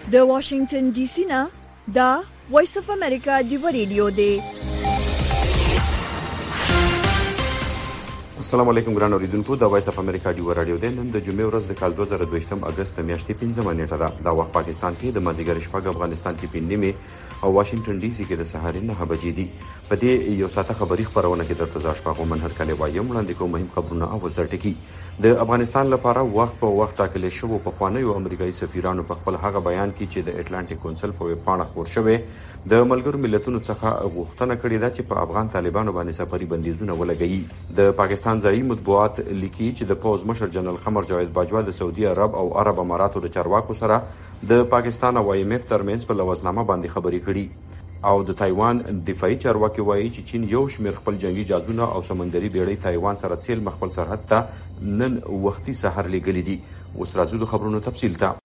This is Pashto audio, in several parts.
د واشنگټن ډي سي نه دا وایس اف امریکا دی ریډیو دی. السلام علیکم ګران اوریدونکو، د وایس اف امریکا دی رادیو دی. نن د جمعې ورځ د کال 2022 اگست میاشتې 15 نیټه ده. دا وخت پاکستان کې د مازیګر شپږ، افغانستان کې 5 نیمه او واشنگټن ډي سي کې د سهار 9 بجې دي. په دې یو ساعته خبری خبرونه کې درته ځاشپاغو منهر کله وایم وړاندې کوم مهم خبرونه. اول سرټکی د افغانستان لپاره وخت په وخت ټاکل شوی په خوانیو امریکایي سفیرانو په خپل هغه بیان کې چې د اټلانټیک کونسل په ویب پاڼه خبر شوی د ملګرو ملتونو څخه غوښتنه کړې ده چې په افغان طالبانو باندې سفري بندیزونه ولګوي. د پاکستان ځایي مطبوعات لیکي چې د پوز مشر جنرال قمر جاوید باجوا د سعودي عرب او عرب اماراتو د چارواکو سره د پاکستان او IMF ترمنځ په لوزنامه باندې خبرې کړي او د تایوان دفاعي چارواکي وایي چې چین یو شمېر خپل جنگي جهازونه او سمندري بیړۍ تایوان سره څیل مخبل سرحد ته نن وختي سحر لګلې دي. اوس راځو د خبرونو تفصیل ته.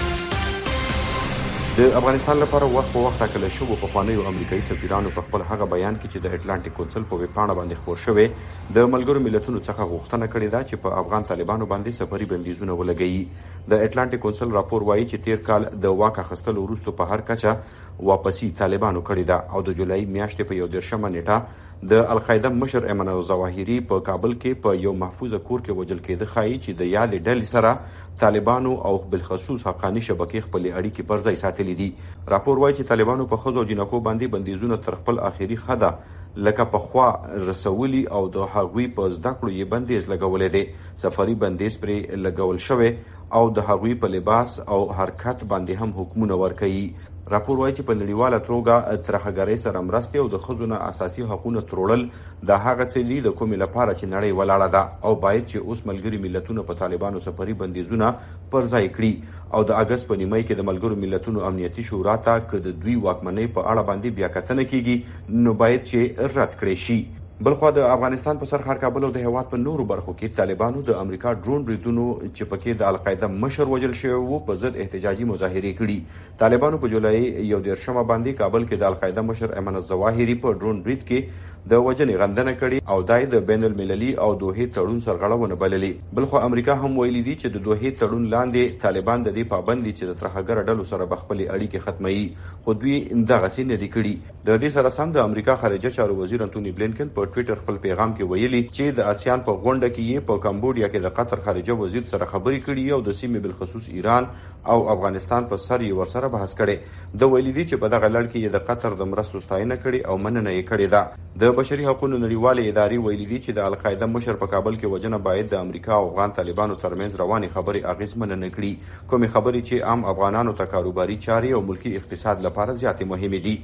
د افغانستان لپاره وخت په وخت ټاکل شوی په خوانیو امریکایي سفیرانو په خپل هغه بیان کې چې د اټلانټیک کونسل په ویب پاڼه باندې خبر شوی د ملګرو ملتونو څخه غوښتنه کړې ده چې په افغان طالبانو باندې سفري بندیزونه ولګوي. د اټلانټیک کونسل راپور وایي چې تیر کال د واک اخیستلو وروسته په هر کچه واپسی طالبانو کړې ده او د جولای میاشتې په 11 نیټه د القاعده مشر ایمن الظواهری په کابل کې په یو محفوظه کور کې وژل کېده. خایي چې د یاد ډلې سره طالبانو او بالخصوص حقانی شبکې خپل اړیکې پر ځای ساتلې دي. راپور وایي چې طالبانو په خزو جنکو باندې بندیزونه تر خپل اخیری خده لکه په خوا رسولي او د هغوی په زده کړو یې بندیز لګولې دي. سفري بندیز پرې لګول شوی او د هغوی په لباس او حرکت باندې هم حکمونه ورکوي. راپور وایي چې په نړیواله توګه ترهګرۍ سره مرستې او د ښځو نه اساسي حقوقونه تروړل د هغه څه دي د کومې لپاره چې نړۍ ولاړه ده او باید چې اوس ملګري ملتونه په طالبانو سفري بندیزونه پر ځای کړي او د اگست په نیمای کې د ملګرو ملتونو امنیتي شورا ته که د دوی واکمنۍ په اړه باندې بیا کتنه کیږي نو باید چې رد کړي شي. بلخوا د افغانستان په سرحد کابل او د هیواد په نورو برخو کې طالبانو د امریکا ډرون بریدونو چې پکې د القاعده مشر وژل شوی وو په ضد احتجاجي مظاهرې کړي. طالبانو په جولای 11 باندې کابل کې د القاعده مشر ایمن الظواهری په ډرون برید کې د وجنې غندنه کړي او دای د بین المللي او دوحې تړون سرغړونه بللې. بلخو امریکا هم ویلي دي چې د دوحې تړون لاندې طالبان د دې پابندي چې د ترهګر ډلو سره بخپلې اړیکې ختموي خو دوی دغه سي نه دي کړي. د دې سره سم د امریکا خارجه چارو وزیر انټونی بلینکن په ټوئیټر خپل پیغام کې ویلي چې د آسیان په غونډه کې یې په کمبودیا کې د قطر خارجه وزیر سره خبرې کړي او د سیمې بالخصوص ایران او افغانستان په سر یې ورسره بحث کړي. د ویلي دي چې په دغه لړ کې د قطر د مرستو ستاینه کړي او مننه یې کړې ده. د بشري حقوقو نړیوالې ادارې ویلي دي چې د القاعده مشر په کابل کې وجنه باید د امریکا او افغان طالبانو ترمنځ رواني خبرې اغیزمنه نه کړي، کومې خبرې چې عام افغانانو ته کاروباري چارې او ملکی اقتصاد لپاره زیاتې مهمې دي.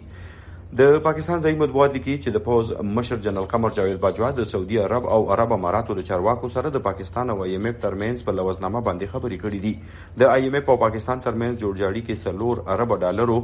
د پاکستان ځایي مطبوعات لیکي چې د پوز مشر جنرال قمر جاوید باجوا د سعودي عرب او عرب اماراتو د چارواکو سره د پاکستان او IMF ترمنځ په لوزنامه باندې خبرې کړې دي. د IMF او پاکستان ترمنځ جوړجاړي کې $4 ارب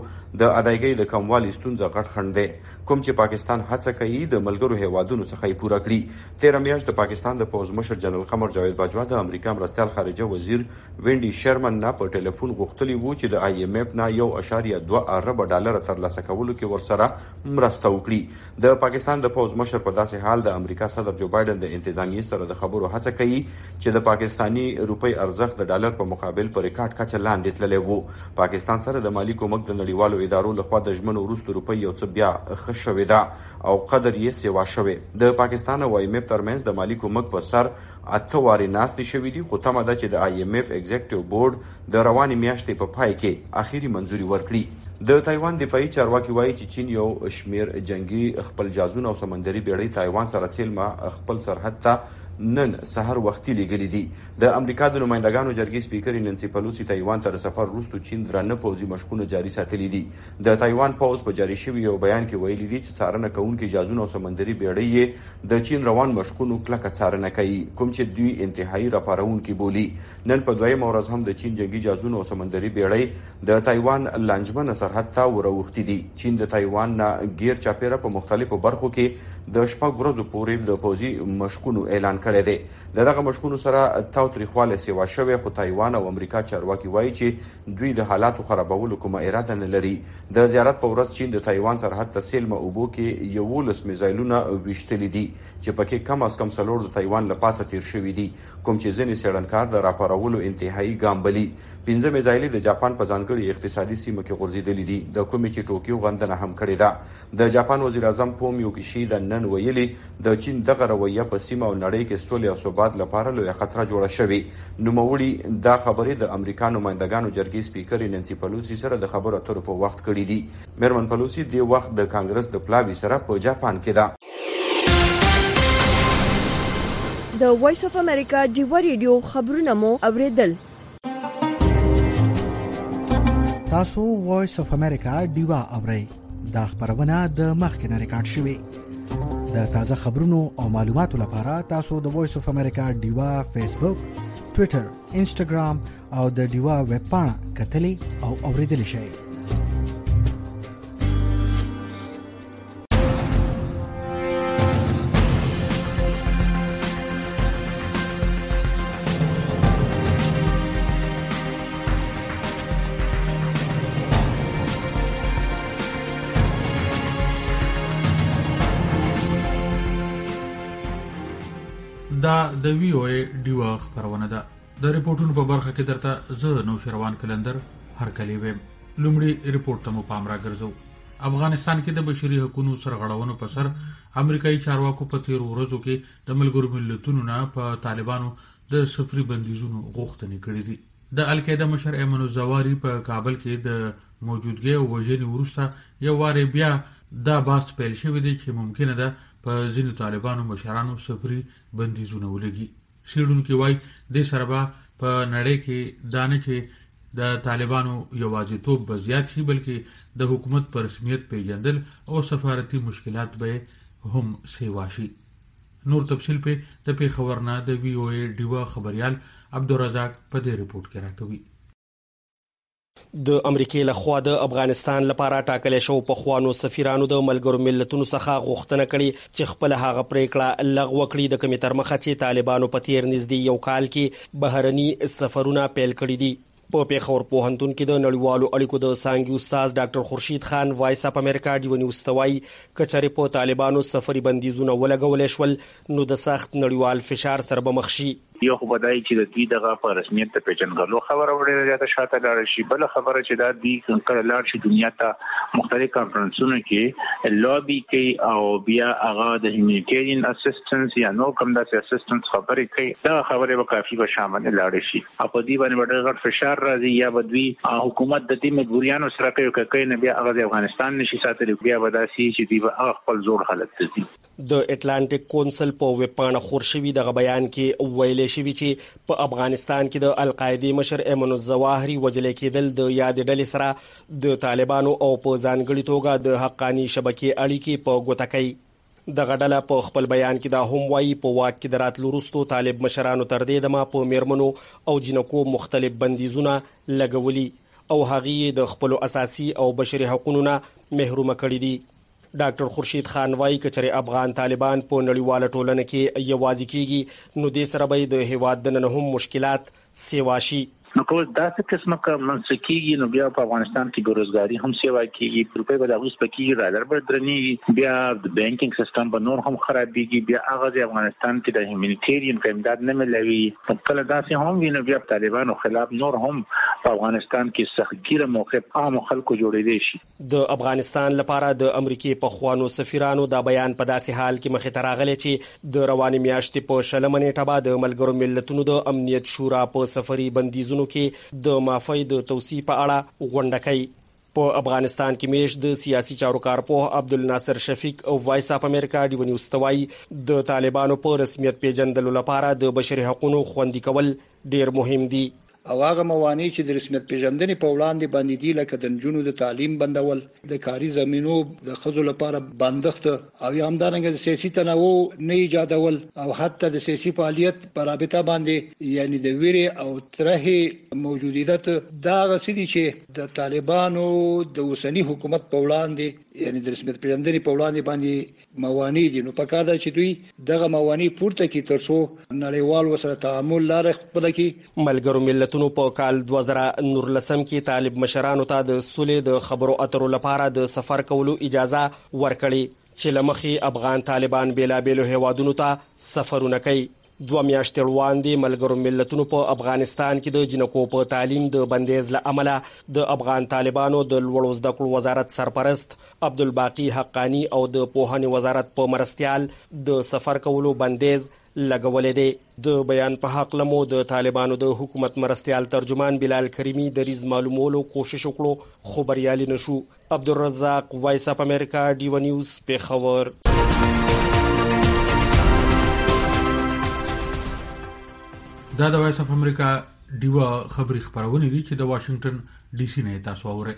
د ادایګۍ د کموالي ستونزه غټ خنډ دی، کوم چې پاکستان هڅه کوي د ملګرو هیوادونو څخه یې پوره کړي. 13 میاشت د پاکستان د پوز مشر جنرال قمر جاوید باجوا د امریکا مرستیال خارجه وزیر وینډي شرمن نه په ټلیفون غوښتلی وو چې د IMF نه $1.2 ارب ترلاسه کولو کې ورسره مرسته وکړي. د پاکستان د پوز مشر په داسې حال د امریکا صدر جو بایدن د انتظامیې سره د خبرو هڅه کوي چې د پاکستانی روپی ارزښت د ډالر په مقابل په ریکارډ کچه لاندې تللی وو. پاکستان سره د مالی کومک د نړیوالو ادارو لخوا د ژمنو وروسته روپی یو څه بیا ښه شوې ده او قدر یې سیوا شوی. د پاکستان او IMF ترمنځ د مالی کومک په سر 8 وارې ناستې شوې دي خو تمه ده چې د IMF ایگزیکټیو بورډ د روانې میاشتې په پای کې اخیری منځوري ورکړي. د تایوان دفاعي چارواکي وایي چې چین یو شمیر جنگي خپل جهازونه او سمندري بیړۍ تایوان سره سیلما خپل سرحد ته نن سحر وختي لګلې دي. د امریکا د نمائندګانو جرګې سپیکر نانسي پلوسی تایوان ته سفر وروسته چین درنه پوځي مشقونه جاري ساتلي دي. د تایوان پوز په جاري شوی یو بیان کې ویلي دي چې څارنه کوونکي جهازونه او سمندري بیړۍ د چین روان مشقونو کلکه څارنه کوي، کوم چې دوی انتهایی راپارونکي بولي. نن په دویمه ورځ هم د چین جنگي جهازونه او سمندري بیړۍ د تایوان لانجمنه سرحد ته وروختي دي. چین د تایوان نه غیر چاپیره په مختلفو برخو کې د شپږ ورځو پورې د پوځي مشقونو اعلان کړی دی. دغه مشقونو سره تاوتریخوالی سیوا شوی، خو تایوان او امریکا چارواکي وایي چې دوی د حالاتو خرابولو کومه اراده نه لري. د زیارت په ورځ چین د تایوان سرحد ته سیلمه اوبو کې 11 میزایلونه ویشتلي دي چې پکې کم از کم 4 د تایوان له پاسه تیر شوي دي، کوم چې ځینې څېړنکار د راپارولو انتهایی ګام بلي. 15 میزایلې د جاپان په ځانګړي اقتصادي سیمه کې غورځېدلي دي، د کومې چې ټوکیو غندنه هم کړې ده. د جاپان وزیر اعظم فومیو کیشیدا نن ویلي د چین دغه رویه په سیمه او نړۍ کې سولې او ثبات لپاره لویه خطره جوړه شوې. نوموړي دا خبرې د امریکا نمایندګانو جرګې سپیکر نانسي پلوسی سره د خبرو اترو په وخت کړي دي. میرمن پلوسی د وخت د کانګرس د پلاوي سره په جاپان کې ده. د وایس اف امریکا ډیوا ریډیو خبرونه مو اوریدل. تاسو وایس اف امریکا ډیوا اورئ. دا خبرونه د مخکنه ریکارډ شوې. د تازه خبرونو او معلوماتو لپاره تاسو د وایس اف امریکا ډیوا فیسبوک، ټوئیټر، انسټاګرام او د ډیوا ویب پاڼه کتلی او اوریدلی شئ. دا د وی او ای ډیوا خبرونه ده. د ریپورتونو په برخه کې درته زه نو شروان کلندر هر کلی ویم. لومړی ریپورت ته مو پام راګرځو. افغانستان کې د بشري حقوقو سرغړونو په سر امریکایي چارواکو په تیر ورځو کې د ملګرو ملتونو نه په طالبانو د سفري بندیزونو غوښتنې کړې دي. د القاعده مشر ایمن الزواری په کابل کې د موجودګۍ او وژنې وروسته یو وار بیا دا باس پیل شوی دی چې ممکنه ده په ځینو طالبانو مشرانو سفري بندیزونه ولګي. څېړونکي وایي دې سره به په نړۍ کې دا نه چې د طالبانو یوازیتوب به زیات شي، بلکې د حکومت په رسمیت پیژندل او سفارتي مشکلات به هم سیوا شي. نور تفصیل په د پیښور نه د وی او ای ډیوا خبريال عبدالرزاق په دې ریپورت کې راکوي. د امریکای لخوا د افغانستان لپاره ټاکل شو په خوانو سفیرانو د ملګرو ملتونو څخه غوښتنه کړې چې خپل هغه پریکړه لغوه کړي د کمیټر مخه چې طالبانو په تیر نږدې یو کال کې بهرني سفرونه پیل کړي دي. په پیښور پوهنتون کې د نړیوالو اړیکو د څانګې استاد ډاکټر خورشید خان وایس اپ امریکا ډیو نیوز توای کچري په طالبانو سفري بندیزونه ولګول شول نو د سخت نړیوال فشار سره به مخ شي. یو خو بدای چې د دې دغه په رسمیت ته پیژنګلو خبره وړي زیاته شاته لاړ شي. بل خبره چې دا دی کله لاړ شي دنیا ته مختلف کانفرنسونو کې لابي کوي او بیا هغه د هیومانیټیرین اسسټنس یا نو کوم د اسسټنس خبرې کوي. دا خبره به کافي به شامل لاړ شي. په دې باندې ډېر فشار راځي یا بدوی حکومت د دې مجبوریانو سره کوي نه بیا هغه د افغانستان نشي ساتلی، بیا وداسي چې دی خپل زور حالت دي. د اټلانټیک کونسل په ویب پاڼه خور شوی دغه بیان کې ویل شوی چې په افغانستان کې د القاعده مشر ایمن الزواهری وجل کېدل د یاد ډلې سره د طالبانو او په ځانګړي توګه د حقانی شبکې اړیکې په ګوته کوي. دغه ډله په خپل بیان کې دا هم وایي په واک کې دراتلو وروسته طالب مشرانو تر دې دمه په میرمنو او جنکو مختلف بندیزونه لګولي او هغه د خپل اساسي او بشري حقوقو نه محروم کړي دي. ډاکټر خورشید خان وایي کچري افغان طالبان په نړیواله ټولنه کې یوازې کیږي نو د سره به د هیواد د نه هم مشکلات سیوا شي. نو کوم داسې قسمه منسکیږي نو بیا په افغانستان کې بیروزګاری هم سیوا کیږي، روپۍ به د اوس پکې ډالر به درني، بیا د بانکینګ سیستم به نور هم خرابېږي، بیا هغه د افغانستان کې د هیومانیټیرین امداد نه ملوي. کله داسې هم ویني بیا طالبانو خلاف نور هم په افغانستان کې سختګیره موقف عام خلکو جوړېدي شي. د افغانستان لپاره د امریکای په خوانو سفیرانو دا بیان په داسې حال کې مخې ته راغلی چې د روانې میاشتې په 20 نیټه بعد د ملګرو ملتونو د امنیت شورا په سفري بندیزونو کې د معافی د توسيع په اړه غونډه کوي. په افغانستان کې میش د سیاسي چارو کارپوه عبدالناصر شفیق او وایس اپ امریکا ډیو نیوز توای د طالبانو په رسمیت پیژندلو لپاره د بشري حقوقو خوندي کول ډیر مهم دي. او هغه موانع چې د رسمیت پیژندنې په وړاندې باندې دي لکه د نجونو د تعلیم بندول، د کاري زمینو د ښځو لپاره بندښت او یا همدارنګه د سیاسي تنوع نه ایجادول او حتی د سیاسي فعالیت په رابطه باندې یعنی د ویري او ترهې موجودیت دا غسدي چې د طالبانو د اوسنی حکومت په وړاندې یعنی د رسمیت پیژندنې په وړاندې باندې موانع دي. نو پکار ده چې دوی دغه موانع پورته کړي ترڅو نړیوال وسره تعامل لاره خپل کړي. ملګرو ملتونو په کال 2019 کې طالب مشرانو ته د سولې د خبرو اترو لپاره د سفر کولو اجازه ورکړي چې لمخې افغان طالبان بیلابېلو هیوادونو ته سفرونه کوي. 2 میاشتې وړاندې ملګرو ملتونو په افغانستان کې د جنکو په تعلیم د بندیز له امله د افغان طالبانو د لوړو زده کړو وزارت سرپرست عبدالباقی حقانی او د پوهنې وزارت په مرستیال د سفر کولو بندیز لګولې دی. د بیان په حق لمو د طالبانو د حکومت مرستیال ترجمان بلال کریمی د ریز معلومولو کوشش وکړو خو بریالي نشو. عبدالرزاق، وایس اف امریکا، ډیو نیوز، پیښور. دا د وایس اف امریکا ډیو خبری خبرونه دي چې د واشنگټن ډي سي نه تاسو اورئ.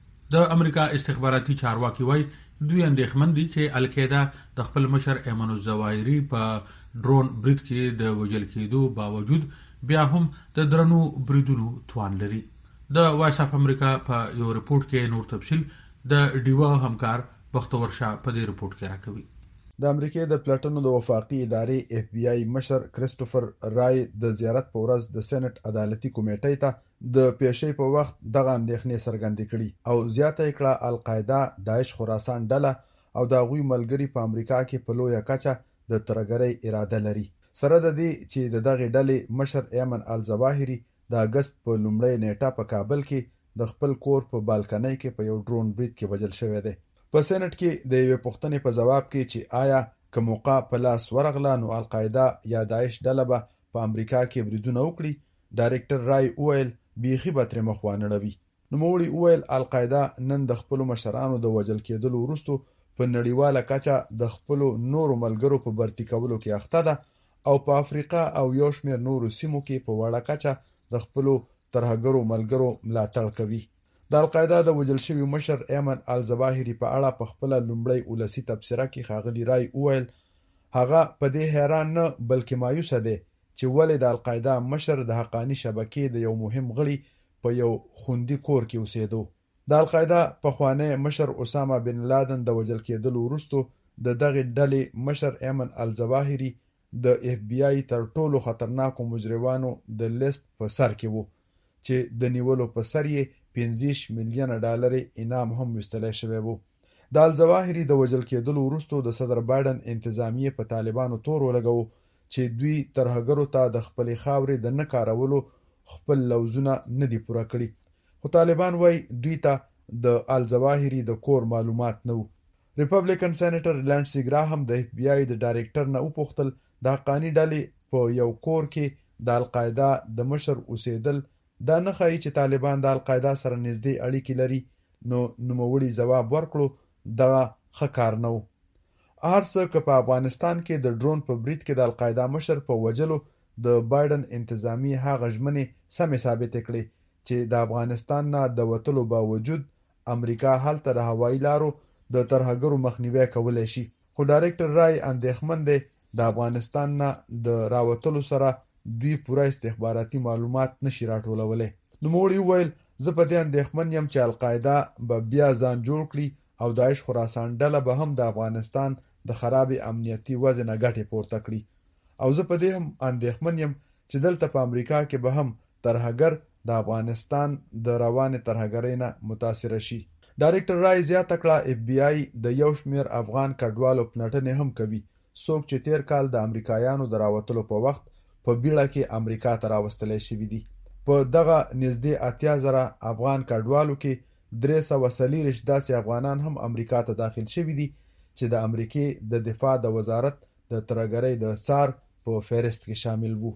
د امریکا استخباراتي چارواکي وایي دوی اندېښمن دي چې القاعده د خپل مشر ایمن الظواهري په ډرون برید کې د وژل کېدو باوجود بیا هم د درنو بریدونو توان لري. د وایس اف امریکا په یو ریپورت کې نور تفصیل د ډیو همکار بختور شاه په دې ریپورت کې راکوي. د امریکای د پلټنو د وفاقي ادارې اف بی آی مشر کریسټوفر رای د زیارت په ورځ د سېنات عدالتي کمیټې ته د پیښې په وخت دغه اندېښنې څرګندې کړې او زیاته کړه القاعده داعش خراسان ډله او د غوي ملګری په امریکا کې په لویه کچه د ترګرۍ اراده لري. سره د دې چې د دغه ډلې مشر ایمن الظواهري د اگست په لومړۍ نیټه په کابل کې د خپل کور په بالکنۍ کې په یو ډرون برید کې وژل شوی دی. په سېنات کې د یوې پوښتنې په جواب کې چې آیا که موقع په لاس ورغله نو القاعده یا داعش ډله به په امریکا کې بریدونه وکړي، ډایرکټر رای وویل بیخي به ترې مخ وانه. نوموړي وویل القاعده نن د خپلو مشرانو د وژل کېدلو وروسته په نړیواله کچه د خپلو نورو ملګرو په برتی کولو کې اخته ده او په افریقا او یو شمېر نورو سیمو کې په وړه کچه د خپلو ترهګرو ملګرو ملاتړ کوي. د القاعده د وژل شوي مشر ایمن الظواهري په اړه په خپل لومړی ولسی تبصره کې ښاغلي رای وویل هغه په دې حیران نه بلکې مایوس دی چې ولې د القاعده مشر د حقانی شبکې د یو مهم غړي په یو خوندي کور کې اوسېدو. د القاعده پخوانی مشر اسامه بن لادن د وژل کېدلو وروسته د دغه ډلې مشر ایمن الظواهري د اف بی آی تر ټولو خطرناکو مجرمانو د لیست په سر کې وو چې د نیولو په سر یې 15 میلیون ډالر انعام هم وستلای شوی وو. د الظواهري د وژل کېدلو وروسته د صدر بایدن انتظامیه په طالبانو تور ولګو چې دوی ترهګرو ته د خپلې خاورې د نه کارولو خپل لوزونه نه دي پوره کړي. خو طالبان وایي دوی ته د الظواهري د کور معلومات نه وو. ریپبلیکن سېنیټر لانسي ګراهم د اف بی آی د ډایرکټر نه وپوښتل د حقانی ډلې په یو کور کې د القاعده د مشر اوسېدل دا نه ښایي چې طالبان د القاعده سره نږدې اړیکې لري. نو نوموړي ځواب ورکړو دغه ښه کار نه و. هر څه که په افغانستان کې د ډرون په برید کې د القاعده مشر په وژلو د بایدن انتظامیه هغه ژمنې سمې ثابتې کړې چې د افغانستان نه د وتلو باوجود امریکا هلته د هوایي لارو د ترهګرو مخنیوی کولی شي. خو ډایرکټر رای اندېښمن دی د افغانستان نه د راوتلو سره دوی پوره استخباراتي معلومات نشي راټولولی. نوموړي وویل زه په دې اندېښمن یم چې القاعده به بیا ځان جوړ کړي او داعش خراسان ډله به هم د افغانستان د خرابې امنیتي وضع نه ګټې پورته کړي او زه په دې هم اندېښمن یم چې دلته په امریکا کې به هم ترهګر د افغانستان د روانې ترهګرۍ نه متاثره شي. ډایرکټر رای زیاته کړه اف بی آی د یو شمېر افغان کډوالو پلټنې هم کوي څوک چې تیر کال د امریکایانو د راوتلو په وخت په بیړه کې امریکا ته راوستلی شوي دي. په دغه نږدې 80,000 افغان کډوالو کې 340 داسې افغانان هم امریکا ته داخل شوي دي چې د امریکې د دفاع د وزارت د ترهګرۍ د څار په فهرست کې شامل وو.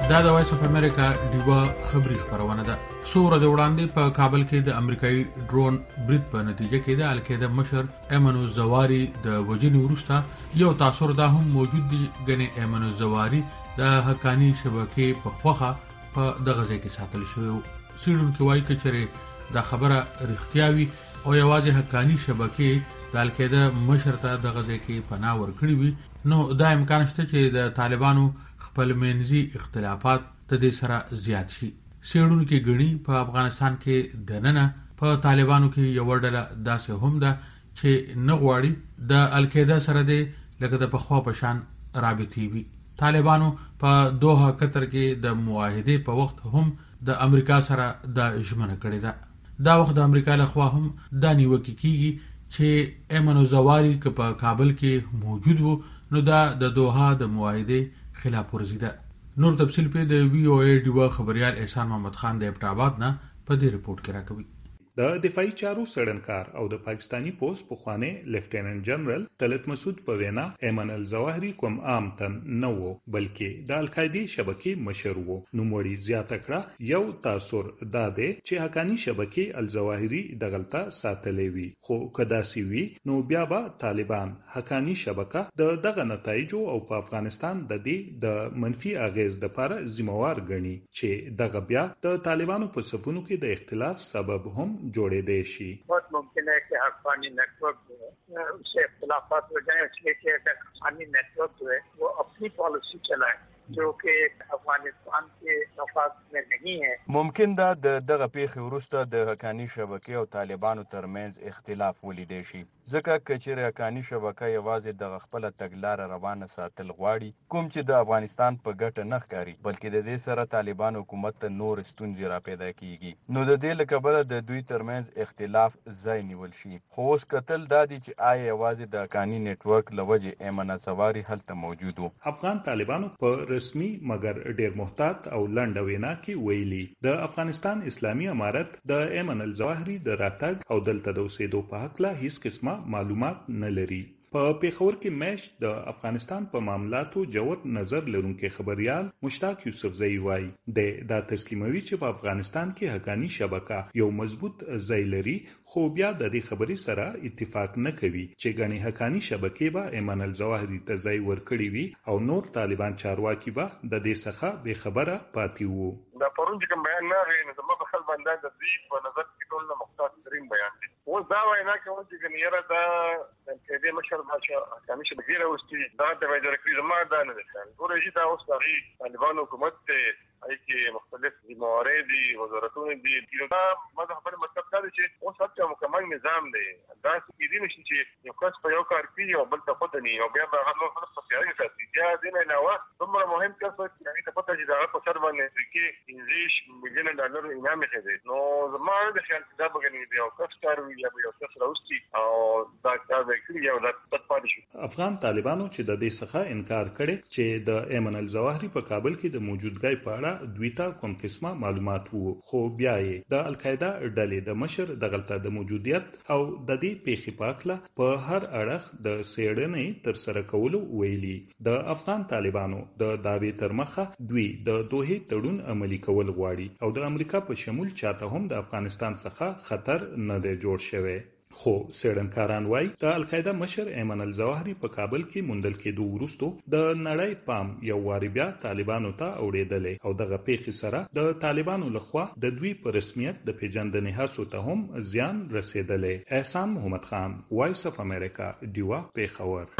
دا د وایس اف امریکا ډیوا خبري خبرونه ده. څو ورځې وړاندې په کابل کې د امریکایي ډرون برید په نتیجه کې د القاعده مشر ایمن الزواری د وژنې وروسته یو تاثر دا هم موجود دی غنې ایمن الزواری د حقانی شبکې په خوخه په دغه ځای کې ساتل شوی. سیډونکو وايي چې دا خبره رښتیاوي او یوازې حقانی شبکې د القاعده مشر ته دغه ځای کې پناه ورکړي وي، نو دا امکان شته چې د طالبانو خپل منځي اختلافات د دې سره زیات شي. سیډونکو غني په افغانستان کې دننه په طالبانو کې یو ډله داسې هم ده چې نه غواړي د القاعده سره د لکه د پخوا په شان رابطي وي. طالبانو په دوحه قطر کې د معاهده په وخت هم د امریکا سره د ژمنه کړې ده. دا وخت د امریکا لخوا هم دا نیوکه کیږي چې ایمن الزواری که په کابل کې موجود وو نو دا د دوحه د معاهده خلاف ورزي ده. نور تفصیل په د وی او ای ډیوا خبريال احسان محمد خان د ابټاباد نه په دې رپورت کې راکوي. د دفاعي چارو سړنکار او د پاکستانی پوسټ پخوانی لیفټیننټ جنرال طلعت مسعود په وینا ایمن الزواهری کوم عام تن نه وو بلکې د القاعده شبکې مشر وو. نو مړی زیاته کړه یو تاثر دا دی چې حقانی شبکې الزواهری د غلطه ساتلې وي، خو کدا سی وی نو بیا به طالبان حقانی شبکه د دغه نتایج او په افغانستان د دې د منفي اغیز د لپاره ذمہوار ګڼي چې دغه بیا د طالبانو په صفونو کې د اختلاف سبب هم जोड़े देशी। बहुत मुमकिन है कि हक़ानी नेटवर्क जो है उससे इख्तिलाफात हो जाए, इसलिए कि हक़ानी नेटवर्क जो है वो अपनी पॉलिसी चलाए जो कि افغانستان کې مفاد में नहीं है. ممکن دا دغه پیښې وروسته د حقانی شبکې او طالبانو ترمنځ اختلاف ولیدای شي، ځکه کچېرې حقانی شبکه یوازې د خپل تګلارې روانه ساتل غواړي کوم چې د افغانستان په ګټه نه ښکاري، بلکې د دې سره طالبان حکومت ته نور ستونزې را پیدا کیږي. نو د دې لکبره د دوی ترمنځ اختلاف ځای نیول شي. خو اوس کتل دا دي چې آیا یوازې د حقانی نیټورک لوجې ایمن الزواری هلته موجود وو. افغان طالبانو په رسمي مګر ډیر محتاط او لنډه وینا کې ویلي د افغانستان اسلامي امارت د ایمن الزواهری د راتګ او دلته د اوسېدو په حق لا هیڅ قسمه معلومات نه لري. په پیښور کې میش د افغانستان په معاملاتو جوت نظر لرونکي خبريال مشتاق یوسفزئی وایي دا تسلیموي چې په افغانستان کې حقانی شبکه یو مضبوط ځای لري، خو بیا د دې خبرې سره اتفاق نه کوي چې غني حقانی شبکې به ایمن الزواهری ته ځای ورکړي وي او نور طالبان چارواکي به د دې څخه به خبره پاتې وو. دا پرون چې کوم بیان نه غوښنه زما په خپل باندې د دې په نظر کې ټول نه مختص ترين بیان دي. و دا وینا کوم چې ګنیره دا د دې مشر باشا کمیشه د غیر اوستي دا د وایي د زما دا نه ده. ورته دا اوس د طالبان حکومت ته ای کې مختلف موارد وزارتونه دي دا ماده خبره مطلب دا چې اوس هڅه مکمل نظام دی. دا چې دې نشي چې یو کس په یو کار کوي او بل ته پته نه او بیا به هغه خپل په سیاري ساتي. دا دې نه علاوه دومره مهم کس چې ته پته چې دا په سر باندې کې $10 مليون انعام یې نو زما د خیال دا بګنی دی او کس کار وی یا یو څه راوستي او دا کار وکړي یو د پاتې شو. افغان طالبانو چې د دې څخه انکار کړي چې د ایمن الزواهری په کابل کې د موجودګۍ په اړه دوی ته کوم قسمه معلومات وو، خو بیا یې د القاعده ډلې د مشر د غلطه د موجودیت او د دې پیښې په اړه په هر اړخ د سیړنې تر سره کولو ویلي. د افغان طالبانو د داوی تر مخه دوی د دوه تړون عملی کول غواړي او د امریکا په شمول چاته هم د افغانستان څخه خطر نه دی جوړ شوی. خو سیړنکاران وایي د القاعده مشر ایمن الزواهری په کابل کې موندل کېدو وروسته د نړۍ پام یو واری بیا طالبانو ته اوړېدلې او دغه پیښې سره د طالبانو لخوا د دوی په رسمیت د پیژندنې هڅو ته هم زیان رسیدلې. احسان محمد خان، وایس اف امریکا، ډیوا، پیښور.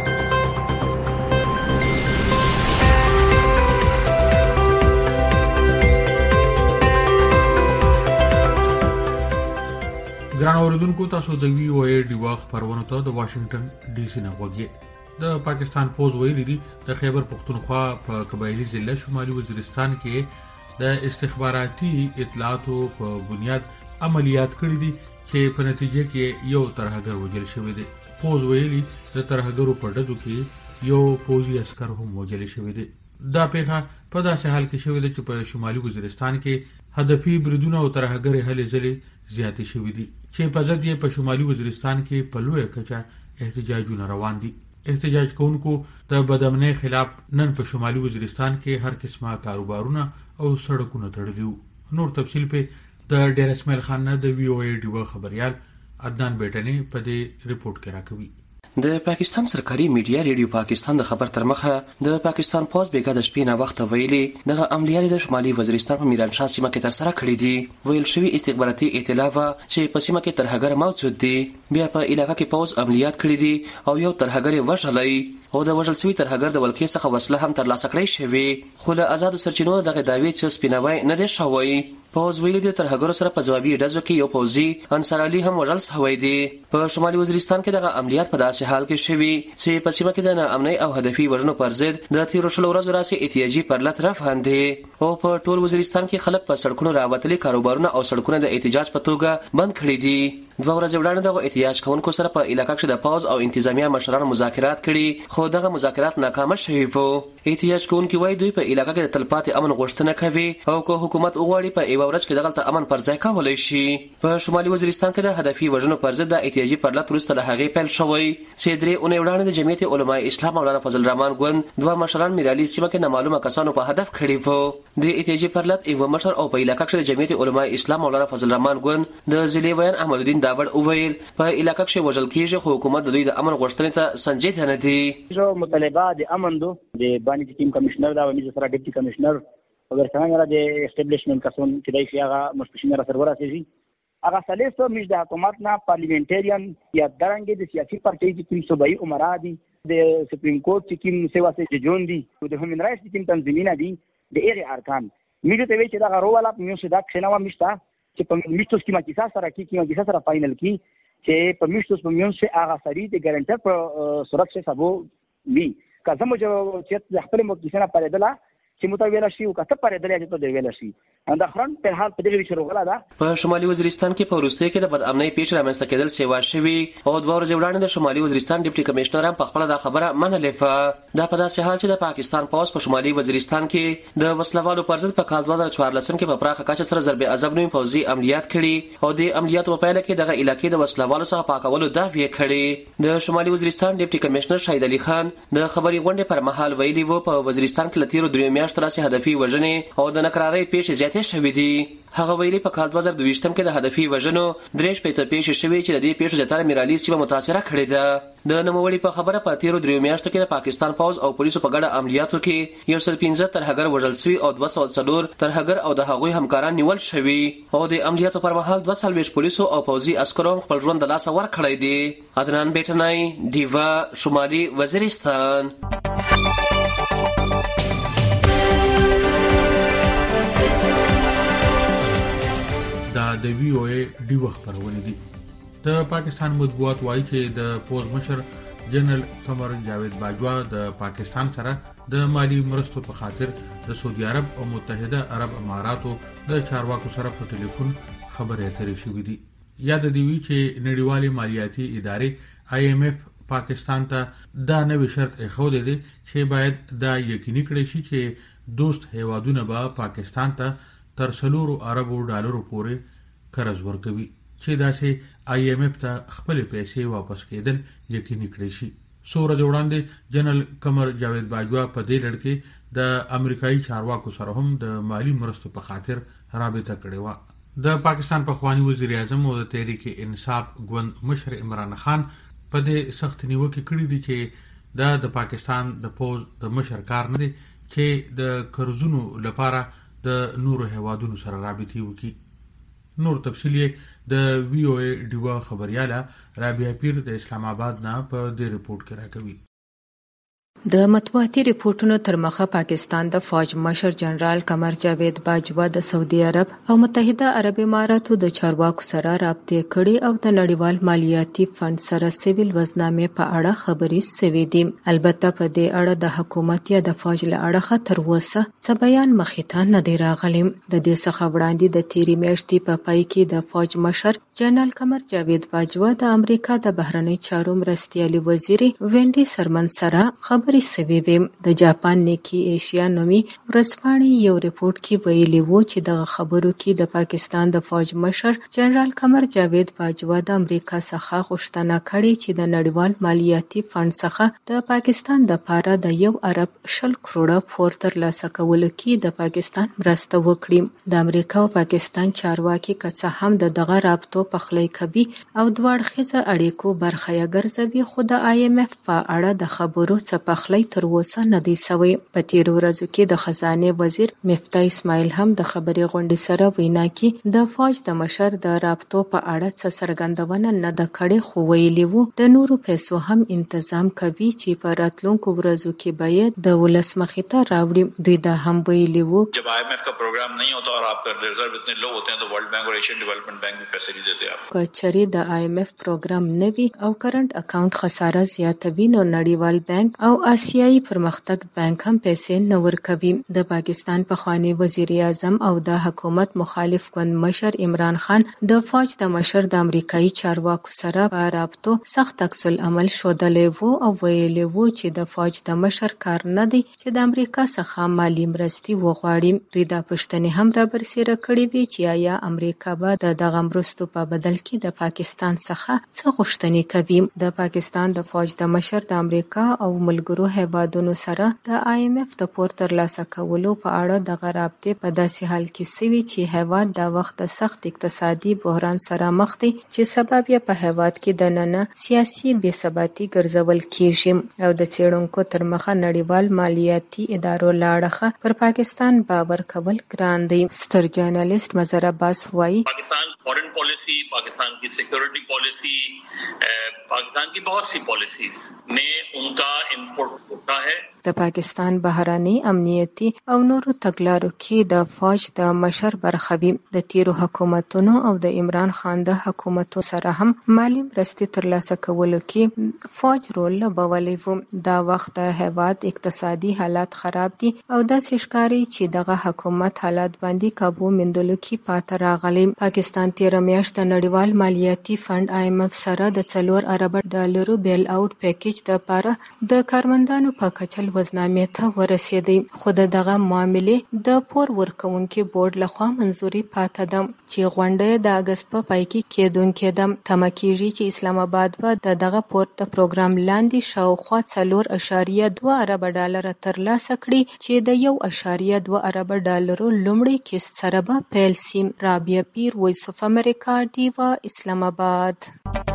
ګران اوریدونکو، تاسو د وی او ای ډیوا خبرونه ته د واشنگټن ډي سي نه وګورئ. د پاکستان پوز ویلي دي د خیبر پختونخوا په قبایلی ضلع شمالي وزیرستان کې د استخباراتي اطلاعاتو په بنیاد عملیات کړي دي چې په نتیجه کې یو ترهګر وژل شوی دی. پوز ویلي د ترهګرو په ډزو کې یو پوځي عسكر هم وژل شوی دی. دا پیښه په داسې حال کې شوې ده چې په شمالي وزیرستان کې هدفي بریدونه او ترهګرې هلې ځلې زیاتې شوې دي چې په ضد یې په شمالي وزیرستان کې په لویه کچه احتجاجونه روان دي. احتجاج کوونکو د بدامنۍ خلاف نن په شمالي وزیرستان کې هر قسمه کاروبارونه او سړکونه تړلي. نور تفصیل په د ډیر اسماعیل خان نه د وی او ای ډیو خبريال عدنان بیٹنی په دې ریپورت کې راکوي. د پاکستان سرکاري میډیا ریډیو پاکستان د خبر تر مخه د پاکستان پوز بیګا د شپې نه وخت ویلي د عملیات د شمالي وزیرستان په میرانشاه سیمه کې تر سره کړې دي. ویل شوی استخباراتي اطلاع چې په سیمه کې ترهګر موجود دي. بیا په علاقې کې پوز عملیات کړې دي او یو ترهګر وژلای او د وژل شوی ترهګر د ولکې څخه وسله هم ترلاسه کړې شوې. خو له آزاد سرچینو دغه داوی چې سپیناوی نه دی شوی. پوز ویلي د ترهګرو سره په جوابي ډزو کې یو پوزي انصار علي هم وژل شوی دی. په شمالي وزیرستان کې دغه عملیات په داسې حال کې شوي چې په سیمه کې د ناامنۍ او هدفي وژنو پر ضد د تیرو شلو ورځو راځي احتیاجي پرلط رافاندې او په ټول وزیرستان کې خلک په سړکونو راوتلي کاروبارونه او سړکونه د احتجاج په توګه بند کړي دي. 2 ورځې وړاندې دغه احتجاج کوونکو سره په علاقې کې د پوز او انتظامیه مشرانو مذاکرات کړي خو دغه مذاکرات ناکام شوي وو. احتجاج کوونکي وایي دوی په علاقې کې د تلپاتې امن غوښتنه کوي او که حکومت وغواړي په یو ورځ کې دغه امن پر ځای کولای شي. په شمالي وزیرستان کې د هدفي وژنو پر ضد د احتجاجي پرلط وروسته له هغې پیل شوی چې 3 اونۍ وړاندې د جمعیت علماء اسلام مولانا فضل الرحمن ګوند 2 مشران میرالي سیمه کې نامعلومه کسانو په هدف کړي وو. د احتجاجي پرلط یو مشر او په علاقې کې د جمعیت علماء اسلام مولانا فضل الرحمن ګوند د ضلع ویان احمد الدین داوړ وویل په علاقې کې وژل کېږي خو حکومت د دوی د امن غوښتنې ته سنجیده نه دي. جو مطالبه د امن دو د باندې ټیم کمشنر دا ومې سره ډیپټي کمشنر او ورڅنګ را د اسټابلیشمنت کسون چې دای شي هغه مشپشینه سرور راځي هغه سلیسو مش د حکومت نه پارلیمنټریان یا درنګ د سیاسي پارټي چې کوم صوبایي عمرا دي د سپریم کورټ چې کوم سیوا سي جون دي او د هیومن رائټس چې کوم تنظیمونه دي د ایغه ارکان میږي ته وی چې دا روواله په میوسه دا خناوه مشتا چې په میشتوس کې مکیسا سره کې سره فائنل کې چې په میشتوس په میوسه هغه سړي د ګارانټر په صورت څخه سبو وی کله چې د خپل مکیسنه پرېدله چې متویل شي او کته پرېدل چې ته ویل شي دا خرن په حال په دې شروع غلا ده. په شمالي وزیرستان کې په وروستي کې د بدامنۍ پیښ رامنځته کېدل سیوا شوی او 2 ورځې وړاندې د شمالي وزیرستان ډیپټي کمشنر هم په خپل دا خبره منلې دا په داسې حال چې د پاکستان پوز په شمالي وزیرستان کې د وسلوالو پر ضد په کال 2014 کې په پراخه کچه سره ضرب عذاب نوي پوزي عملیات کړي او د عملیاتو په پیل کې دغه علاقې د وسلوالو څخه پاکولو دعوی کړي. د شمالي وزیرستان ډیپټي کمشنر شهید علي خان د خبري غونډې پر مهال ویلي وو په وزیرستان کې لتیرو 3 میاشتو راځي هدفي وژنې او د نکرارۍ پیښې زیاتې شوې دي. هغه ویلي په کال 2022 کې د هدفي وژنو 3 پیښې شوې چې د دې پیښو زیاتره میرالي سیمه متاثره کړې ده. د نوموړي په خبره په تیرو 3 میاشتو کې د پاکستان پوز او پولیسو په ګډه عملیاتو کې 115 ترهګر وژل شوي او 204 ترهګر او د هغوی همکاران نیول شوي او د عملیاتو پر مهال 240 پولیسو او پوځي عسکرو خپل ژوند د لاسه ورکړی دی. عدنان بیٹنای دیوا شمالي وزیرستان. دا د وی او ای ډیو خبرونه دي. د پاکستان مطبوعات وایي چې د پوز مشر جنرال قمر جاوید باجوا د پاکستان سره د مالی مرستو په خاطر د سعودي عرب او متحده عرب اماراتو د چارواکو سره په ټلیفون خبرې اترې شوې دي. یاد دی وی چې نړیوالې مالیاتي ادارې آی ایم اف پاکستان ته دا نوې شرط ایښودلی دی چې باید دا یقیني کړی شي چې دوست هیوادونه به پاکستان ته تر 4 اربو ډالرو پورې قرض ورکوي چې داسې آی ایم اف ته خپل پیسې واپس کېدل یقیني کړی شي. سوره وړاندې جنرال قمر جاوید باجوا په دې لړ کې د امریکایي چارواکو سره هم د مالی مرستو په خاطر رابطه کړې و. د پاکستان پخوانی وزیر اعظم او د تحریک انصاف ګوند مشر عمران خان په دې سخت نیوکه کړې دي چې د پاکستان د پوز د مشر کار نه دی چې د قرضونو لپاره د نورو هیوادونو سره رابطه وکړي. نور تفصیل د وی او ای ډیوا خبرياله رابعه پیر د اسلام آباد نه په دې ریپورت کې راکوي. د مطبوعاتي ریپورتونو تر مخه پاکستان د فوج مشر جنرال قمر جاوید باجوا د سعودي عرب او متحده عرب اماراتو د چارواکو سره رابطه کړي او د نړیوال مالیاتي فند سره سیویل وزنامې په اړه خبرې سوي دي. البته په دې اړه د حکومت یا د فوج له اړخه تر اوسه څه بیان مخې ته نه دی راغلی. د دې څخه وړاندې د تیرې میاشتې په پای کې د فوج مشر جنرال قمر جاوید باجوا د امریکا د بهرنی چارو مرستیالي وزیر وینډي سرمن سره خبرې خبرې سوي وي. د جاپان نیکی ایشیا نومي ورځپاڼې یو ریپورت کې ویلي وو چې دغه خبرو کې د پاکستان د فوج مشر جنرال قمر جاوید باجوا د امریکا څخه غوښتنه کړې چې د نړیوال مالیاتي فند څخه د پاکستان د پاره د 1 ارب 10 کروڑه پور ترلاسه کولو کې د پاکستان مرسته وکړي. د امریکا او پاکستان چارواکي که هم دغه رابطو پخلی کوي او دواړخیزه اړیکو برخه یې ګرځوي، خو د IMF په اړه د خبرو څه پخلی تر اوسه نه دی سوی. په تیر ورځو کې د خزانه وزیر مفتاح اسماعیل هم د خبري غونډې سره وینا کې د فوج د مشر د رابطو په اړه څه څرګندونه نه د کړې، خو ویلي وو د نورو پیسو هم تنظیم کوي چې په راتلونکو ورځو کې باید د ولس مخې ته راوړي. دوی دا هم ویلي وو जब IMF का प्रोग्राम नहीं होता और आपका रिजर्व इतने लो होते हैं तो वर्ल्ड बैंक और एशियन डेवलपमेंट बैंक भी पैसे नहीं देते आपको. کچري د IMF پروګرام نوي او کرنٹ اکاونټ خساره زیاتوي نو نړیوال بانک او آسیایي پرمختګ بانک هم پیسې نه ورکوي. د پاکستان پخوانی وزیر اعظم او د حکومت مخالف ګوند مشر عمران خان د فوج د مشر د امریکایي چارواکو سره په رابطو سخت عکس العمل ښودلی وو او ویلي وو چې د فوج د مشر کار نه دی چې د امریکا څخه مالی مرستې وغواړي. دوی دا پوښتنې هم را برسېره کړې وي چې آیا امریکا به د دغه مرستو په بدل کې د پاکستان څخه څه غوښتنې کوي. د پاکستان د فوج د مشر د امریکا او ملګرو هیوادونو سره د IMF د پور ترلاسه کولو په اړه د رابطې په داسې حال کې سوي چې هیواد د وخت د سخت اقتصادي بحران سره مخ دی چې سبب یې په هیواد کې د ننه سیاسي بې ثباتي ګرځول کیږي او د څېړونکو تر مخه نړیوال مالیاتي ادارو لاړه پر پاکستان باور کول ګران دی. ستر جرنالست مظهر عباس وایي पाकिस्तान फॉरेन पॉलिसी, पाकिस्तान की सिक्योरिटी पॉलिसी, पाकिस्तान की बहुत सी पॉलिसीज में उनका इनपुट होता है. د پاکستان بهراني امنیتي او نورو تګلارو کې د فوج د مشر برخه وي. د تیرو حکومتونو او د عمران خان د حکومتو سره هم مالی مرستې ترلاسه کولو کې فوج رول لوبولی و. دا وخت د هیواد اقتصادي حالات خراب دي او داسې ښکاري چې دغه حکومت حالات باندې کابو مندلو کې پاتې راغلی. پاکستان تیر میاشت د نړیوال مالیاتي فند IMF سره د 4 ارب ډالرو بیل اوټ پیکیج د لپاره د کارمندانو په کچل وزنامې ته ورسېدی، خو دغه معاملې د پور ورکوونکي بورډ لخوا منځوري پاتې ده چې غونډه د اگست په پای کې کېدونکې ده. تمه کېږي چې اسلام آباد به دغه پور د پروګرام لاندې شاوخوا 4.2 ارب ډالر ترلاسه کړي چې د 1.2 ارب ډالرو لومړی قسط سره به پیل شي. رابعه پیر، وایس اف امریکا، ډیوا، اسلام آباد.